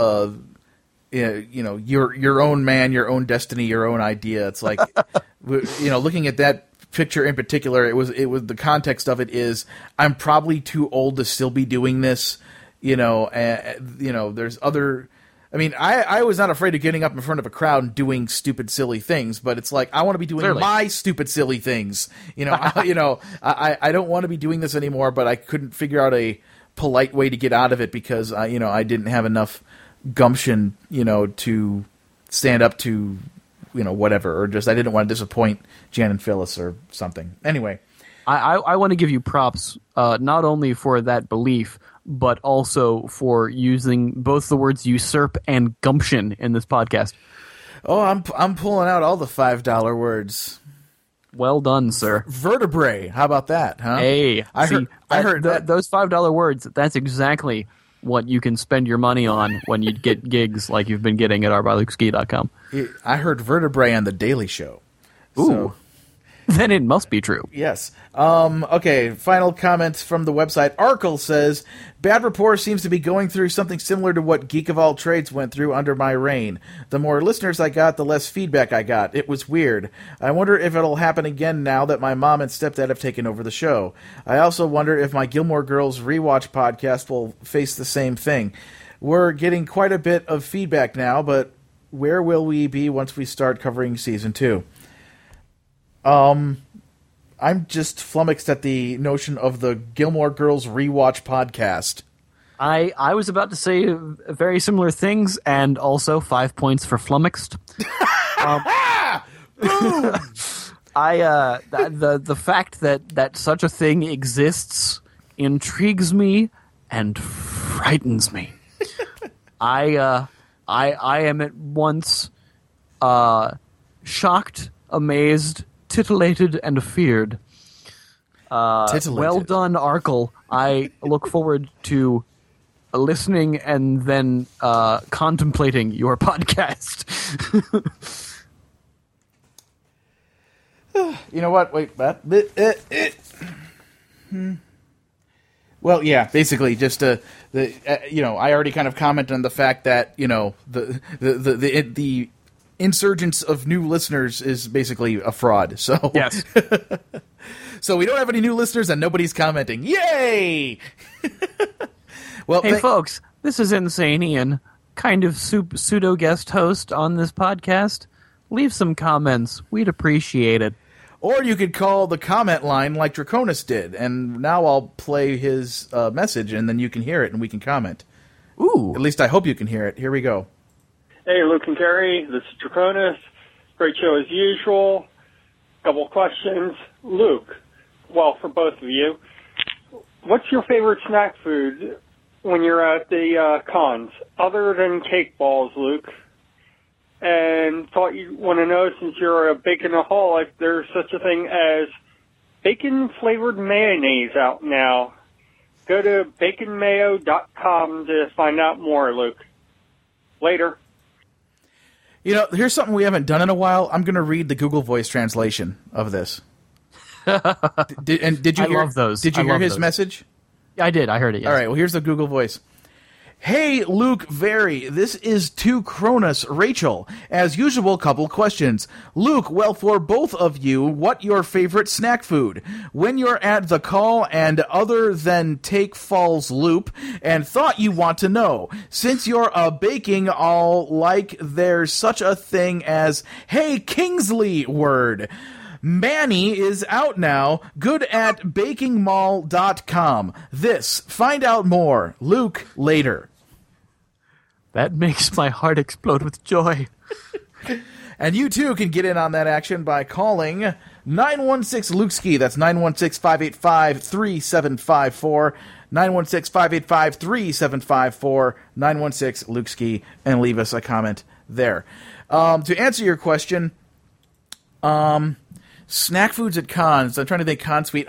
own man, your own destiny, your own idea. It's like, looking at that picture in particular, it was the context of it is I'm probably too old to still be doing this. There's other. I mean, I was not afraid of getting up in front of a crowd and doing stupid, silly things, but it's like I want to be doing my stupid, silly things. I don't want to be doing this anymore, but I couldn't figure out a polite way to get out of it because I didn't have enough gumption, to stand up to, whatever, or just I didn't want to disappoint Jan and Phyllis or something. Anyway, I want to give you props, not only for that belief, but also for using both the words usurp and gumption in this podcast. Oh, I'm pulling out all the $5 words. Well done, sir. Vertebrae. How about that, huh? Hey, I heard that. Those $5 words, that's exactly what you can spend your money on when you get gigs like you've been getting at ourbylukeski.com. I heard vertebrae on The Daily Show. Ooh. So. Then it must be true. Yes. Okay, final comments from the website. Arkle says, Bad Rapport seems to be going through something similar to what Geek of All Trades went through under my reign. The more listeners I got, the less feedback I got. It was weird. I wonder if it'll happen again now that my mom and stepdad have taken over the show. I also wonder if my Gilmore Girls rewatch podcast will face the same thing. We're getting quite a bit of feedback now, but where will we be once we start covering Season 2? I'm just flummoxed at the notion of the Gilmore Girls rewatch podcast. I was about to say very similar things, and also 5 points for flummoxed. Boom! The fact that such a thing exists intrigues me and frightens me. I am at once shocked, amazed, titillated, and feared. Titillated. Well done, Arkle. I look forward to listening and then contemplating your podcast. You know what? Wait, what? Well, yeah, basically, just I already kind of commented on the fact that the insurgence of new listeners is basically a fraud. So Yes. so we don't have any new listeners, and nobody's commenting. Yay! Well, Hey, folks, this is Insane Ian, kind of pseudo guest host on this podcast. Leave some comments. We'd appreciate it. Or you could call the comment line like Draconis did, and now I'll play his message, and then you can hear it, and we can comment. Ooh. At least I hope you can hear it. Here we go. Hey, Luke and Gary, this is Draconis. Great show as usual. Couple questions. Luke, well, for both of you, what's your favorite snack food when you're at the cons, other than cake balls, Luke? And thought you'd want to know, since you're a baconaholic, there's such a thing as bacon-flavored mayonnaise out now. Go to baconmayo.com to find out more, Luke. Later. Here's something we haven't done in a while. I'm going to read the Google Voice translation of this. Did you I hear, love those. Did you I hear love his those. message? I did. I heard it, yes. All right, well, here's the Google Voice. Hey, Luke, Very, this is to Cronus, Rachel. As usual, couple questions. Luke, well, for both of you, what your favorite snack food? When you're at the call and other than Take Falls Loop, and thought you want to know, since you're a baking all like there's such a thing as, hey, Kingsley word. Manny is out now. Good at bakingmall.com. Find out more. Luke, later. That makes my heart explode with joy. And you too can get in on that action by calling 916-LUKE-SKI. That's 916-585-3754. 916-585-3754. 916-LUKE-SKI, and leave us a comment there. To answer your question, snack foods at cons. I'm trying to think con sweet.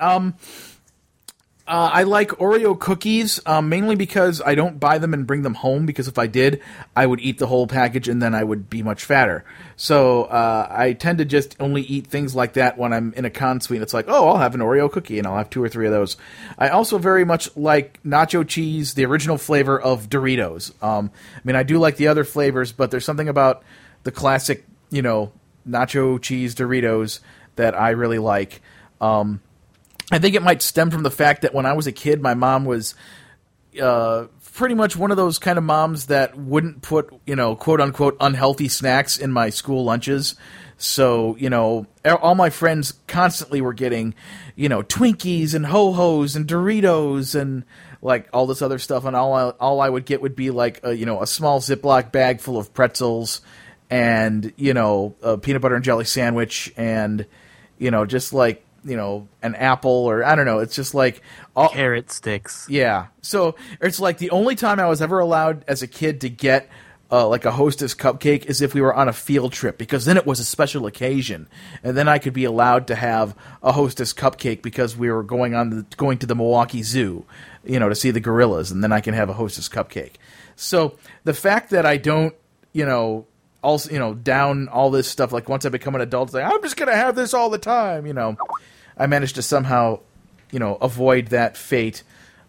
I like Oreo cookies, mainly because I don't buy them and bring them home, because if I did, I would eat the whole package and then I would be much fatter. So I tend to just only eat things like that when I'm in a con suite. It's like, oh, I'll have an Oreo cookie, and I'll have 2 or 3 of those. I also very much like nacho cheese, the original flavor of Doritos. I mean, I do like the other flavors, but there's something about the classic, nacho cheese Doritos that I really like. I think it might stem from the fact that when I was a kid, my mom was pretty much one of those kind of moms that wouldn't put, quote-unquote unhealthy snacks in my school lunches. So, all my friends constantly were getting, Twinkies and Ho-Hos and Doritos and, like, all this other stuff. And all I would get would be, like, a small Ziploc bag full of pretzels and, a peanut butter and jelly sandwich and, just like, an apple, or I don't know. It's just like Carrot sticks. Yeah. So it's like the only time I was ever allowed as a kid to get like a Hostess cupcake is if we were on a field trip, because then it was a special occasion, and then I could be allowed to have a Hostess cupcake because we were going to the Milwaukee Zoo, to see the gorillas, and then I can have a Hostess cupcake. So the fact that I don't, also, down all this stuff, like once I become an adult, it's like, I'm just going to have this all the time, I managed to somehow, avoid that fate.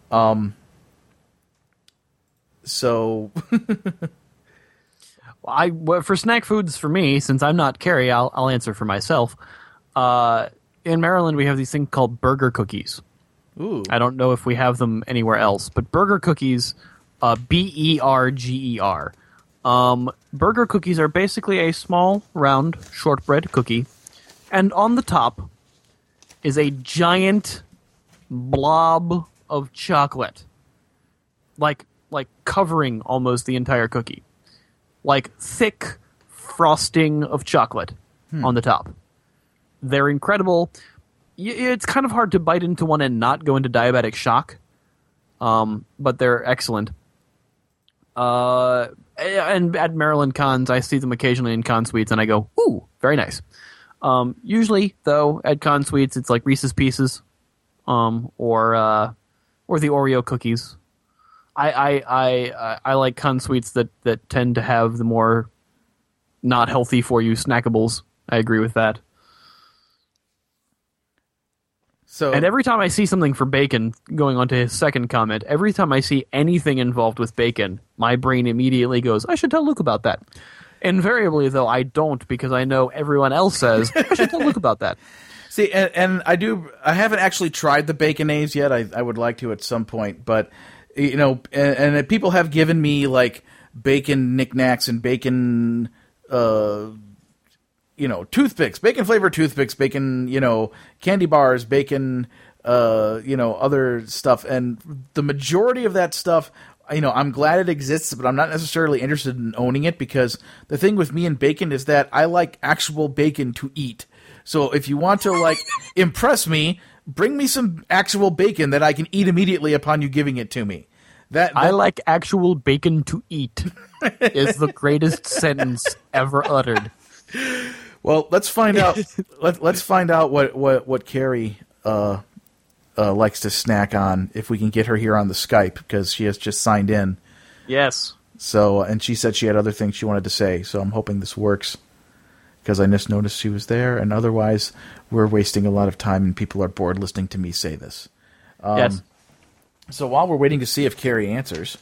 So, Well, for snack foods for me, since I'm not Carrie, I'll answer for myself. In Maryland, we have these things called burger cookies. Ooh. I don't know if we have them anywhere else, but burger cookies, BERGER. Burger cookies are basically a small, round shortbread cookie, and on the top is a giant blob of chocolate, like covering almost the entire cookie, like thick frosting of chocolate on the top. They're incredible. It's kind of hard to bite into one and not go into diabetic shock, but they're excellent. And at Maryland cons, I see them occasionally in con suites, and I go, ooh, very nice. Usually, though, at con suites, it's like Reese's Pieces, or the Oreo cookies. I like Kun sweets that tend to have the more not healthy for you snackables. I agree with that. So, And every time I see something for bacon, going on to his second comment, every time I see anything involved with bacon, my brain immediately goes, I should tell Luke about that. Invariably, though, I don't, because I know everyone else says, I should tell Luke about that. see, and I haven't actually tried the Baconaise yet. I would like to at some point, but and people have given me like bacon knickknacks and bacon toothpicks, bacon flavored toothpicks, bacon, candy bars, bacon, other stuff. And the majority of that stuff, I'm glad it exists, but I'm not necessarily interested in owning it, because the thing with me and bacon is that I like actual bacon to eat. So if you want to like impress me, bring me some actual bacon that I can eat immediately upon you giving it to me. I like actual bacon to eat is the greatest sentence ever uttered. Well, let's find out. Let's find out what Carrie likes to snack on, if we can get her here on the Skype, because she has just signed in. Yes. So, and she said she had other things she wanted to say. So I'm hoping this works, because I just noticed she was there, and otherwise we're wasting a lot of time and people are bored listening to me say this. Yes. So while we're waiting to see if Carrie answers,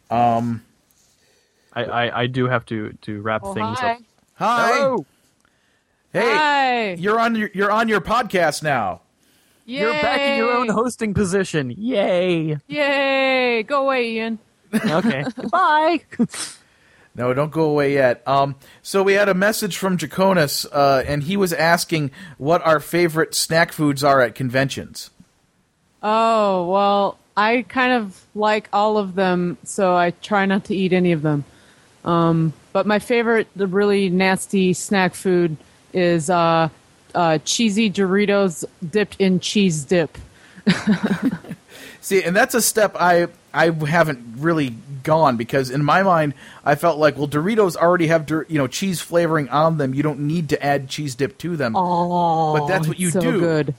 I do have to wrap things hi. up. Hi. Hello. Hey, Hi. you're on your podcast now. Yay. You're back in your own hosting position. Yay. Yay! Go away, Ian. Okay. Bye. No, don't go away yet. So we had a message from Jaconis, and he was asking what our favorite snack foods are at conventions. Oh, well, I kind of like all of them, so I try not to eat any of them. But my favorite, the really nasty snack food, is cheesy Doritos dipped in cheese dip. See, and that's a step I haven't really gone, because in my mind I felt like, well, Doritos already have cheese flavoring on them. You don't need to add cheese dip to them. Oh, but that's what you so do. Good.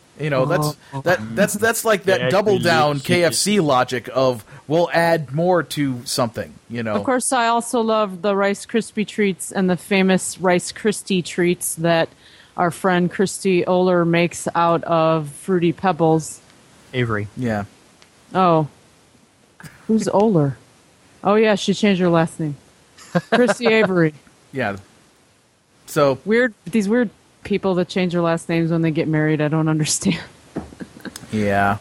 That's like that double down KFC logic of we'll add more to something. Of course, I also love the Rice Krispie treats and the famous Rice Krispie treats that our friend Christy Oler makes out of Fruity Pebbles. Avery. Yeah. Oh. Who's Oler? Oh, yeah, she changed her last name. Christy Avery. Yeah. So these weird people that change their last names when they get married, I don't understand. Yeah.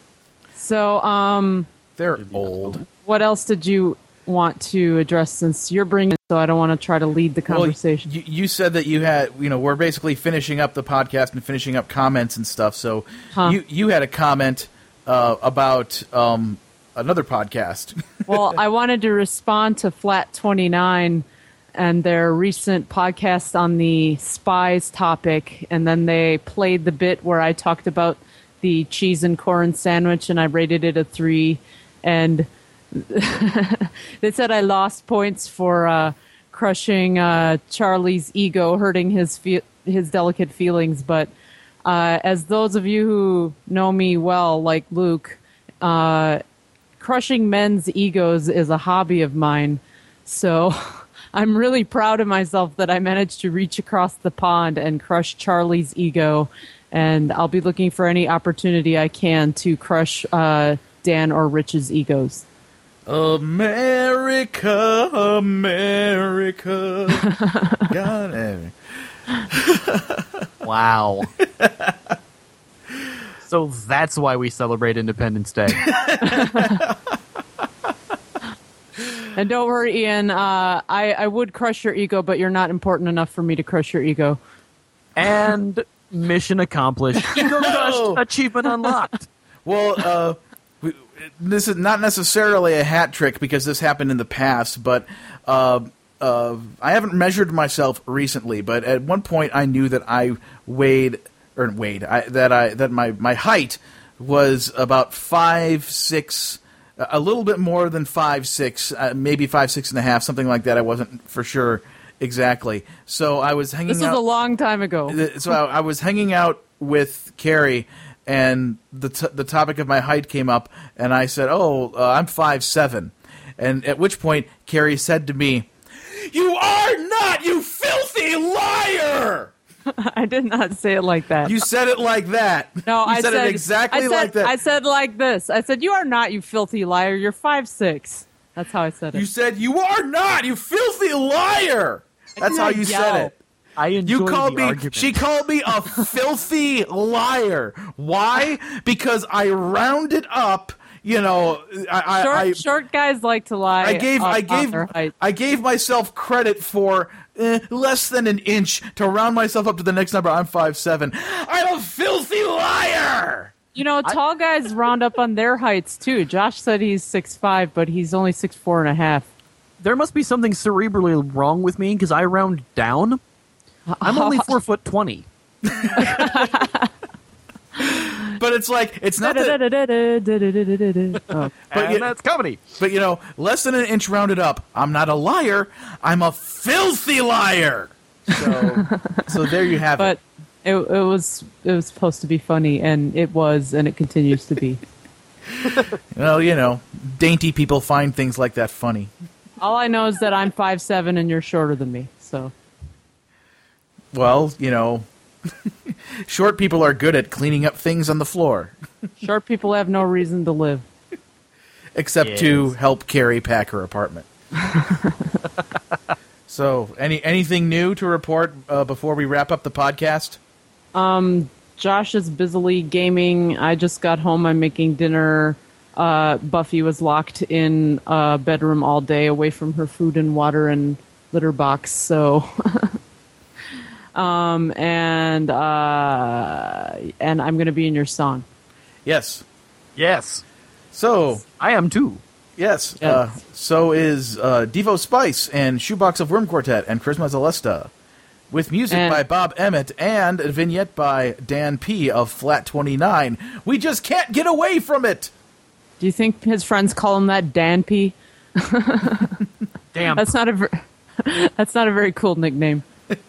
So, they're old. What else did you want to address, since you're bringing it, so I don't want to try to lead the conversation. Well, you said that you had, we're basically finishing up the podcast and finishing up comments and stuff, so you had a comment about another podcast. Well, I wanted to respond to Flat 29 and their recent podcast on the spies topic, and then they played the bit where I talked about the cheese and corn sandwich, and I rated it a 3, and they said I lost points for crushing Charlie's ego, hurting his delicate feelings, but as those of you who know me well, like Luke, crushing men's egos is a hobby of mine, so I'm really proud of myself that I managed to reach across the pond and crush Charlie's ego, and I'll be looking for any opportunity I can to crush Dan or Rich's egos. America, America. God, wow. So that's why we celebrate Independence Day. And don't worry, Ian, I would crush your ego, but you're not important enough for me to crush your ego. And mission accomplished. Ego crushed, achievement unlocked. Well, this is not necessarily a hat trick, because this happened in the past, but I haven't measured myself recently, but at one point I knew that I that my height was about 5'6", a little bit more than 5'6", maybe 5'6.5", something like that. I wasn't for sure exactly. So I was hanging out. This was a long time ago. So I was hanging out with Carrie, and the topic of my height came up, and I said, I'm 5'7", and at which point Carrie said to me, "You are not, you filthy liar!" I did not say it like that. You said it like that. No, you said it exactly like that. I said like this. I said, "You are not, you filthy liar. You're 5'6". That's how I said it. You said, "You are not, you filthy liar." That's how you said it. I enjoy the argument. She called me a filthy liar. Why? Because I rounded up. Short guys like to lie. I gave myself credit for less than an inch to round myself up to the next number. I'm 5'7". I'm a filthy liar. Tall guys round up on their heights too. Josh said he's 6'5", but he's only 6'4.5". There must be something cerebrally wrong with me because I round down. I'm only 4'20". But it's like, it's not that... That's comedy. But, less than an inch rounded up. I'm not a liar. I'm a filthy liar. So there you have it. But it was supposed to be funny, and it was, and it continues to be. Well, dainty people find things like that funny. All I know is that I'm 5'7", and you're shorter than me, so... Well, short people are good at cleaning up things on the floor. Short people have no reason to live. Except to help Carrie pack her apartment. So, anything new to report before we wrap up the podcast? Josh is busily gaming. I just got home. I'm making dinner. Buffy was locked in a bedroom all day away from her food and water and litter box, so... and I'm going to be in your song. Yes. So I am too. Yes. So is Devo Spice and Shoebox of Worm Quartet and Charisma Celesta, with music by Bob Emmett and a vignette by Dan P. of Flat 29. We just can't get away from it. Do you think his friends call him that, Dan P? Damn. That's not a very cool nickname.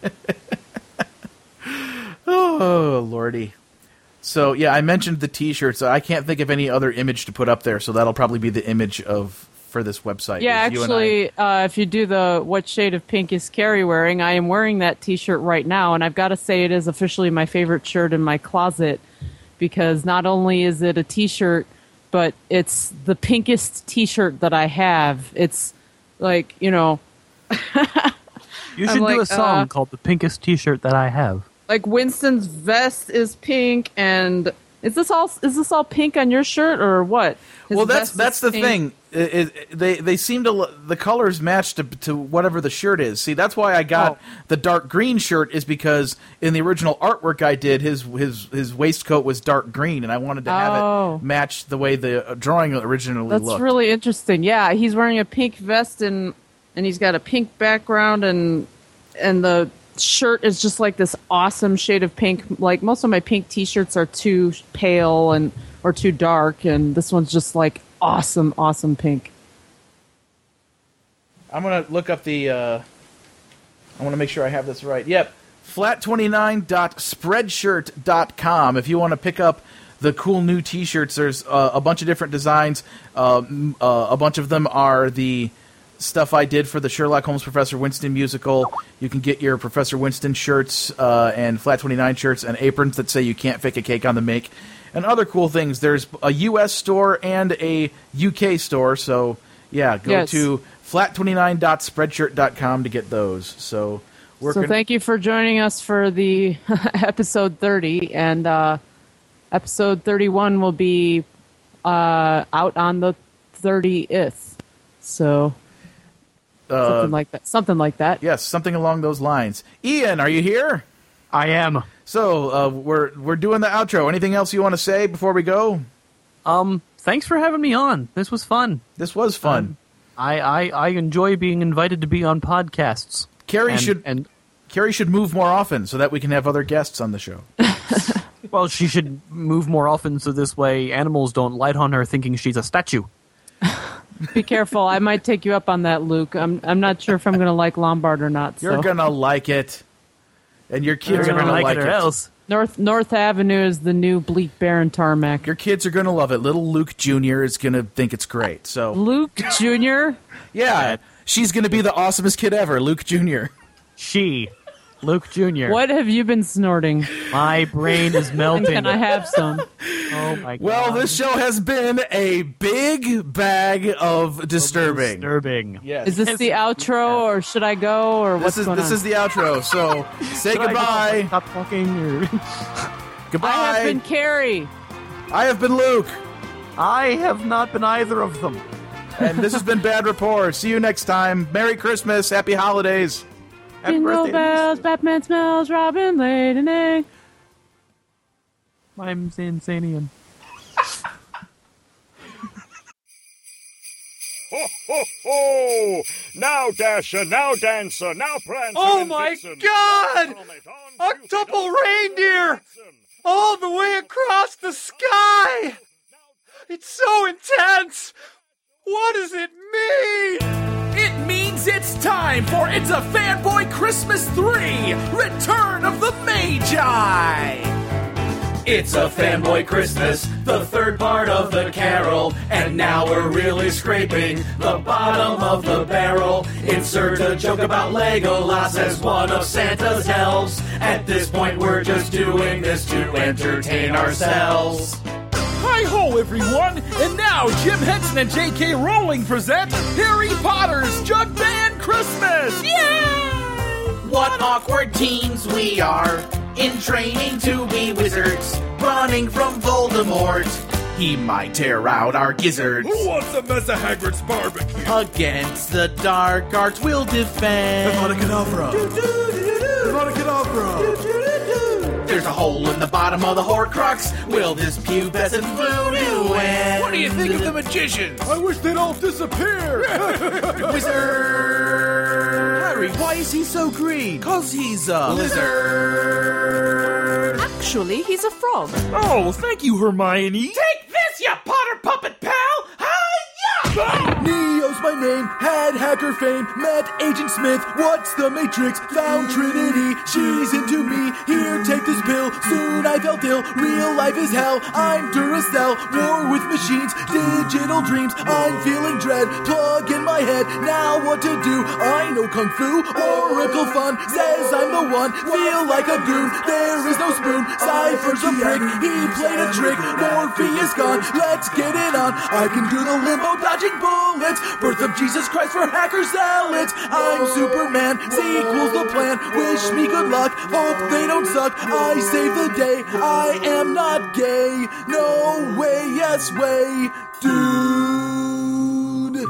Oh, Lordy. So, yeah, I mentioned the T-shirts. I can't think of any other image to put up there, so that'll probably be the image for this website. Yeah, actually, if you do the what shade of pink is Carrie wearing, I am wearing that T-shirt right now, and I've got to say it is officially my favorite shirt in my closet, because not only is it a T-shirt, but it's the pinkest T-shirt that I have. It's like, You should do a song called The Pinkest T-Shirt That I Have. Like Winston's vest is pink, and is this all pink on your shirt or what? Well, that's the thing. They seem to the colors match to whatever the shirt is. See, that's why I got the dark green shirt, is because in the original artwork I did, his waistcoat was dark green, and I wanted to have it match the way the drawing originally looked. That's really interesting. Yeah, he's wearing a pink vest and he's got a pink background, and the shirt is just like this awesome shade of pink. Like most of my pink T-shirts are too pale or too dark, and this one's just like awesome pink. I'm gonna look up the. I want to make sure I have this right. Yep, flat29.spreadshirt.com. If you want to pick up the cool new T-shirts, there's a bunch of different designs. A bunch of them are the stuff I did for the Sherlock Holmes Professor Winston musical. You can get your Professor Winston shirts and Flat 29 shirts and aprons that say you can't fake a cake on the make, and other cool things. There's a U.S. store and a UK store, so yeah, go to flat29.spreadshirt.com to get those. So thank you for joining us for the episode 30, and episode 31 will be out on the 30th. So something like that. Yes, something along those lines. Ian, are you here? I am. So we're doing the outro. Anything else you want to say before we go? Thanks for having me on. This was fun. I enjoy being invited to be on podcasts. Carrie should move more often so that we can have other guests on the show. Well, she should move more often so this way animals don't light on her thinking she's a statue. Be careful. I might take you up on that, Luke. I'm not sure if I'm going to like Lombard or not. You're going to like it. And your kids are going to like it. Or else. North Avenue is the new Bleak Barren Tarmac. Your kids are going to love it. Little Luke Jr. is going to think it's great. So Luke Jr.? Yeah, she's going to be the awesomest kid ever, Luke Jr. Luke Jr. What have you been snorting? My brain is melting. Can I have some? Oh my god. Well, this show has been a big bag of disturbing. Yes. Is this the outro, or should I go, or what's going on? This is the outro, so say Should I go? goodbye. Stop talking. Or... Goodbye. I have been Carrie. I have been Luke. I have not been either of them. And this has been Bad Rapport. See you next time. Merry Christmas. Happy holidays. Happy Jingle birthday. bells, Batman smells, Robin laid an egg. I'm Sansanian. Ho, ho, ho! Now Dasher, now Dancer, now Prancer. Oh and my Vixen. God! A double reindeer! All the way across the sky! It's so intense! What does it mean? It means it's time for It's a Fanboy Christmas 3, Return of the Magi! It's a Fanboy Christmas, the third part of the carol, and now we're really scraping the bottom of the barrel. Insert a joke about Legolas as one of Santa's elves. At this point we're just doing this to entertain ourselves. Hi-ho, everyone! And now Jim Henson and J.K. Rowling present Harry Potter's Jug Band Christmas! Yay! What awkward teens we are, in training to be wizards, running from Voldemort. He might tear out our gizzards. Who wants a mess of Hagrid's barbecue? Against the dark arts we'll defend. There's a hole in the bottom of the Horcrux. Will this pubescent voodoo end? What do you think of the magicians? I wish they'd all disappear. Wizard! Harry, why is he so green? 'Cause he's a lizard. Actually, he's a frog. Oh, thank you, Hermione. Take this, you Potter puppet pal! Hi-ya! Neo's my name, had hacker fame, met Agent Smith, what's the Matrix, found Trinity, she's into me, here take this pill, soon I felt ill, real life is hell, I'm Duracell, war with machines, digital dreams, I'm feeling dread, plug in my head, now what to do, I know Kung Fu, Oracle Fun, says I'm the one, feel like a goon, there is no spoon, Cypher's a prick, he played a trick, Morphe is gone, let's get it on, I can do the limbo dodging bullets, birth of Jesus Christ for hacker zealots, I'm Superman, sequel's the plan, wish me good luck, hope they don't suck, I save the day, I am not gay, no way, yes way, dude.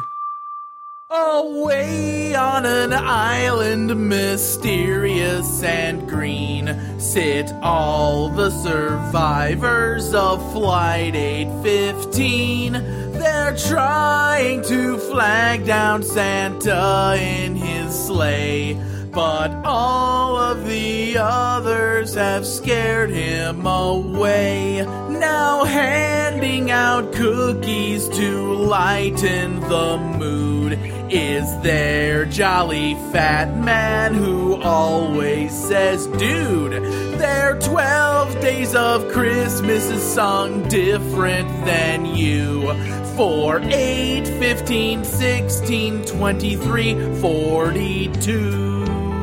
Away on an island, mysterious and green, sit all the survivors of Flight 815. They're trying to flag down Santa in his sleigh, but all of the others have scared him away. Now handing out cookies to lighten the mood is their jolly fat man who always says, dude. Their 12 days of Christmas is sung different than you. 4, 8, 15, 16, 23, 42.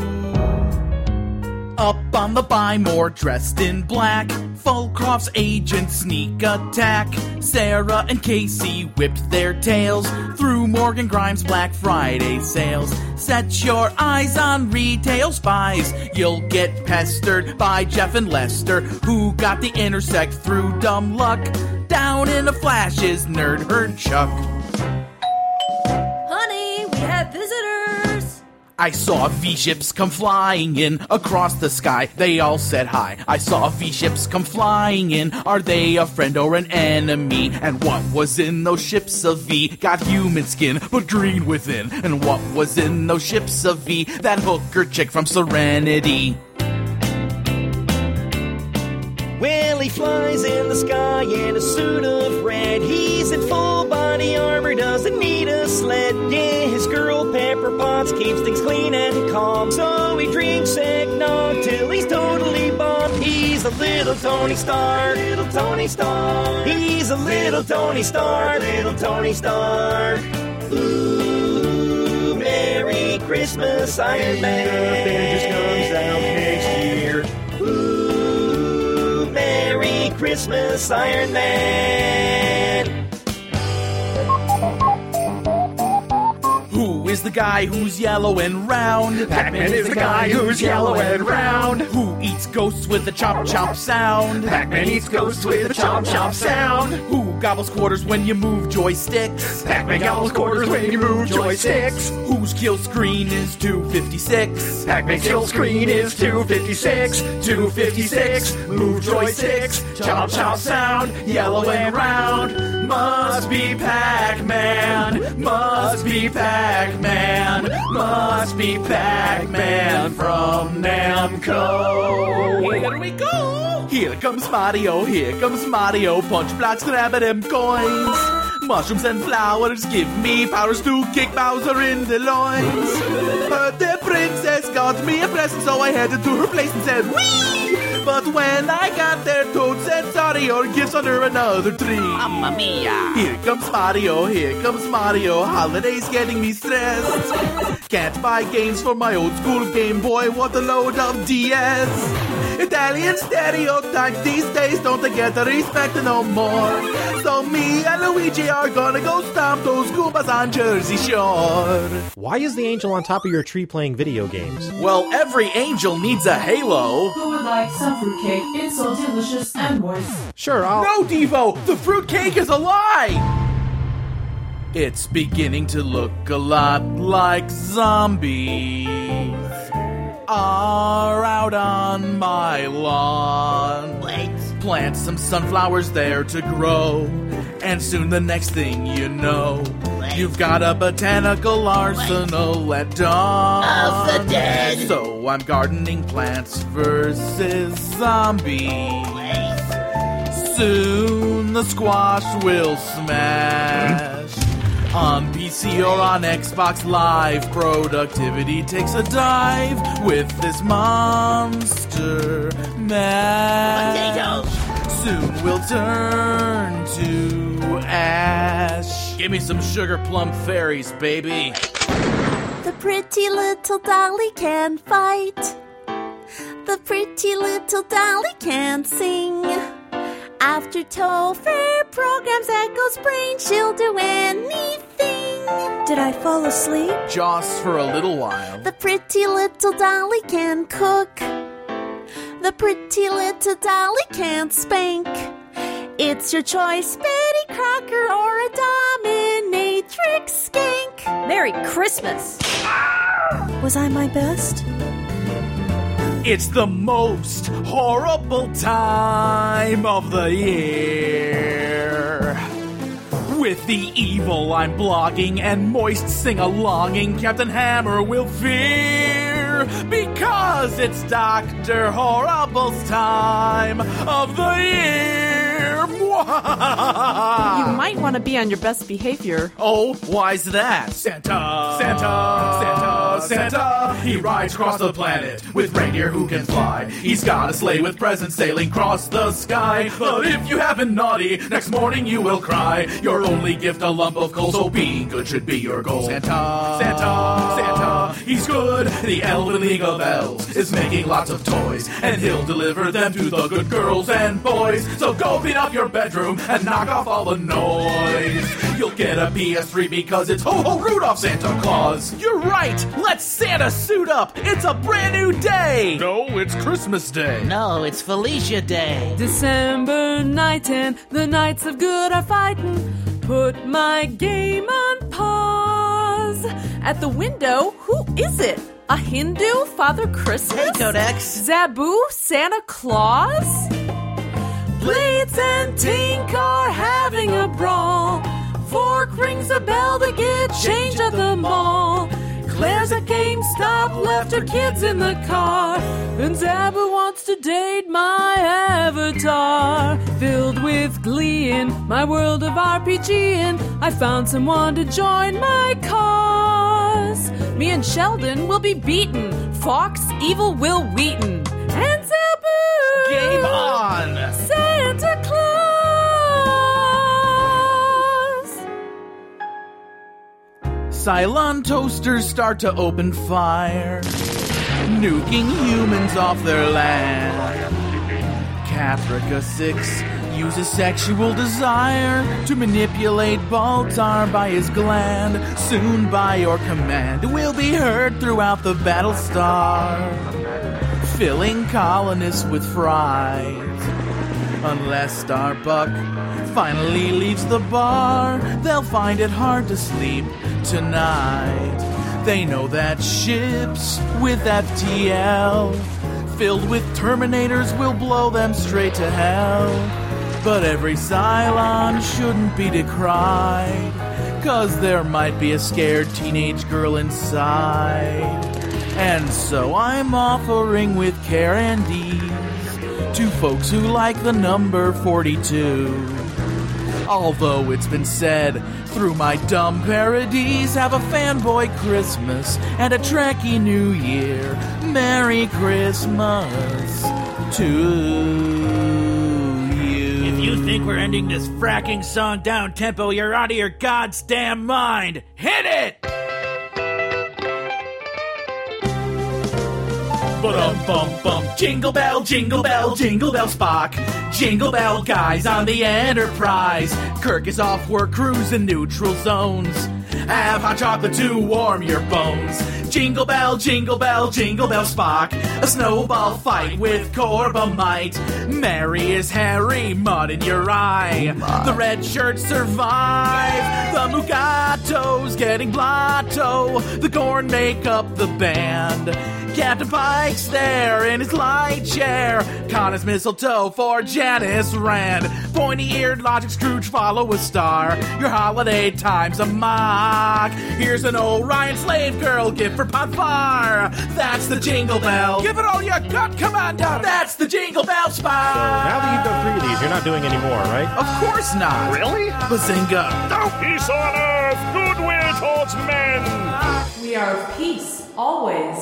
Up on the Buy More, dressed in black, Fulcroft's agents sneak attack. Sarah and Casey whipped their tails through Morgan Grimes' Black Friday sales. Set your eyes on retail spies. You'll get pestered by Jeff and Lester, who got the intersect through dumb luck. Down in a flash is Nerd Herd Chuck. Honey, we have visitors. I saw V-ships come flying in across the sky. They all said hi. I saw V-ships come flying in. Are they a friend or an enemy? And what was in those ships of V? Got human skin, but green within. And what was in those ships of V? That hooker chick from Serenity. Well, he flies in the sky in a suit of red. He's in full body armor, doesn't need a sled. Yeah, his girl Pepper Potts keeps things clean and calm. So he drinks eggnog till he's totally bombed. He's He's a little Tony Stark. Little Tony Stark. He's a little Tony Stark. Little Tony Stark. Ooh, Merry Christmas, Iron Man just comes out next year. Ooh, Merry Christmas, Iron Man. Who is the guy who's yellow and round? Pac-Man is the guy who's yellow and round. Who eats ghosts with a chop chop sound? Pac-Man eats ghosts with a chop chop sound. Who gobbles quarters when you move joysticks? Pac-Man gobbles quarters when you move joysticks. Whose kill screen is 256? Pac-Man's kill screen is 256. 256. Move joysticks. Chop chop sound. Yellow and round. Must be Pac-Man. Must be Pac-Man. Must be Pac-Man from Namco. Here we go! Here comes Mario, here comes Mario. Punch blocks, grabbing them coins. Mushrooms and flowers give me powers to kick Bowser in the loins. But the princess got me a present, so I headed to her place and said, wee! But when I got there, Toad said sorry, or gifts under another tree. Mamma mia! Here comes Mario, here comes Mario. Holidays getting me stressed. Can't buy games for my old school Game Boy. What a load of DS. Italian stereotypes these days don't they get the respect no more. So me and Luigi are gonna go stomp those Goombas on Jersey Shore. Why is the angel on top of your tree playing video games? Well, every angel needs a halo. Who would like some fruitcake? It's so delicious and moist. Sure, I'll... No, Devo! The fruitcake is a lie! It's beginning to look a lot like zombies are out on my lawn. Wait. Plant some sunflowers there to grow, and soon the next thing you know, you've got a botanical arsenal at dawn. Of the dead. So I'm gardening plants versus zombies. Soon the squash will smash. On PC or on Xbox Live, productivity takes a dive with this monster mash. Potatoes. Soon we'll turn to ash. Give me some sugar plum fairies, baby. The pretty little dolly can fight. The pretty little dolly can sing. After Topher programs Echo's brain, she'll do anything. Did I fall asleep? Just for a little while. The pretty little dolly can cook. The pretty little dolly can spank. It's your choice, Betty Crocker or a dominatrix skank. Merry Christmas! Was I my best? It's the most horrible time of the year. With the evil I'm blogging and moist sing-alonging, Captain Hammer will fear. Because it's Dr. Horrible's time of the year. You might want to be on your best behavior. Oh, why's that? Santa, Santa, Santa, Santa. He rides across the planet with reindeer who can fly. He's got a sleigh with presents sailing across the sky. But if you have been naughty, next morning you will cry. Your only gift a lump of coal, so being good should be your goal. Santa, Santa, Santa. He's good. The Elven League of Elves is making lots of toys, and he'll deliver them to the good girls and boys. So go clean up your bedroom and knock off all the noise. You'll get a PS3 because it's Ho-Ho Rudolph Santa Claus. You're right. Let's Santa suit up. It's a brand new day. No, it's Christmas Day. No, it's Felicia Day. December night and the Knights of Good are fighting. Put my game on pause. At the window, who is it? A Hindu Father Christmas? Hey, Codex. Zabu Santa Claus? Blades and Tink are having a brawl. Fork rings a bell to get change at the mall. Claire's at GameStop, left her kids in the car. And Zabu wants to date my avatar. Filled with glee in my world of RPGing, I found someone to join my cause. Me and Sheldon will be beaten. Fox, evil Will Wheaton. And Zabu! Game Game on! Santa Claus! Cylon toasters start to open fire, nuking humans off their land. Caprica 6 uses sexual desire to manipulate Baltar by his gland. Soon by your command will be heard throughout the Battlestar, filling colonists with fries. Unless Starbuck finally leaves the bar, they'll find it hard to sleep tonight. They know that ships with FTL filled with Terminators will blow them straight to hell. But every Cylon shouldn't be decried, 'cause there might be a scared teenage girl inside. And so I'm offering with care and ease to folks who like the number 42. Although it's been said through my dumb parodies, have a fanboy Christmas and a Trekkie New Year. Merry Christmas to you. If you think we're ending this fracking song down tempo, you're out of your goddamn mind. Hit it! Ba-dum-bum-bum. Jingle bell, jingle bell, jingle bell Spock. Jingle bell guys on the Enterprise. Kirk is off work cruising neutral zones. Have hot chocolate to warm your bones. Jingle bell, jingle bell, jingle bell Spock. A snowball fight with Corbomite. Mary is Harry, mud in your eye. The red shirts survive. The Mugato's getting blotto. The Gorn make up the band. Captain Pike's there in his light chair. Connor's mistletoe for Janice Rand. Pointy-eared Logic Scrooge follow a star. Your holiday time's a mock. Here's an Orion slave girl gift for Podfar. That's the Jingle Bell. Give it all you got, Commander. That's the Jingle Bell spot. Now that you've done 3 of these, you're not doing any more, right? Of course not. Really? Bazinga. Peace on earth, goodwill towards men. We are of peace, always.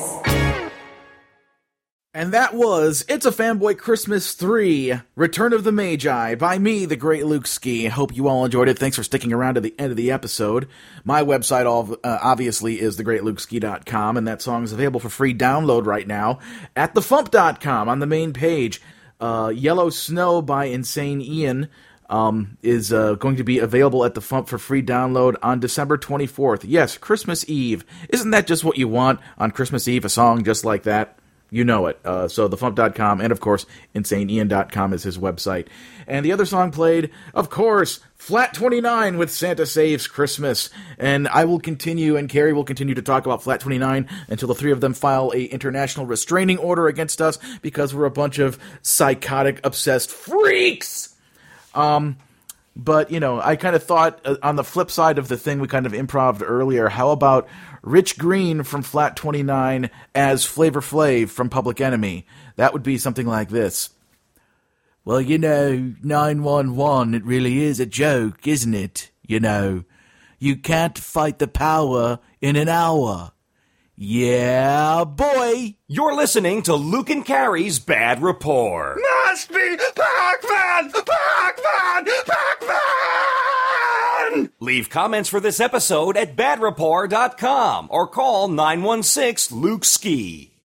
And that was It's a Fanboy Christmas 3, Return of the Magi, by me, the great Luke Ski. Hope you all enjoyed it. Thanks for sticking around to the end of the episode. My website, obviously, is thegreatlukesky.com, and that song is available for free download right now at thefump.com on the main page. Yellow Snow by Insane Ian is going to be available at the Fump for free download on December 24th. Yes, Christmas Eve. Isn't that just what you want on Christmas Eve, a song just like that? You know it. So thefump.com, and of course, InsaneIan.com is his website. And the other song played, of course, Flat 29 with Santa Saves Christmas. And I will continue, and Carrie will continue to talk about Flat 29 until the three of them file a international restraining order against us because we're a bunch of psychotic, obsessed freaks! But, you know, I kind of thought, on the flip side of the thing we kind of improv'd earlier, how about Rich Green from Flat 29 as Flavor Flav from Public Enemy? That would be something like this. Well, you know, 911, it really is a joke, isn't it? You know, you can't fight the power in an hour. Yeah, boy! You're listening to Luke and Carrie's Bad Rapport. Must be Pac-Man! Pac-Man! Pac-Man! Leave comments for this episode at badrapport.com or call 916-LUKE-SKI.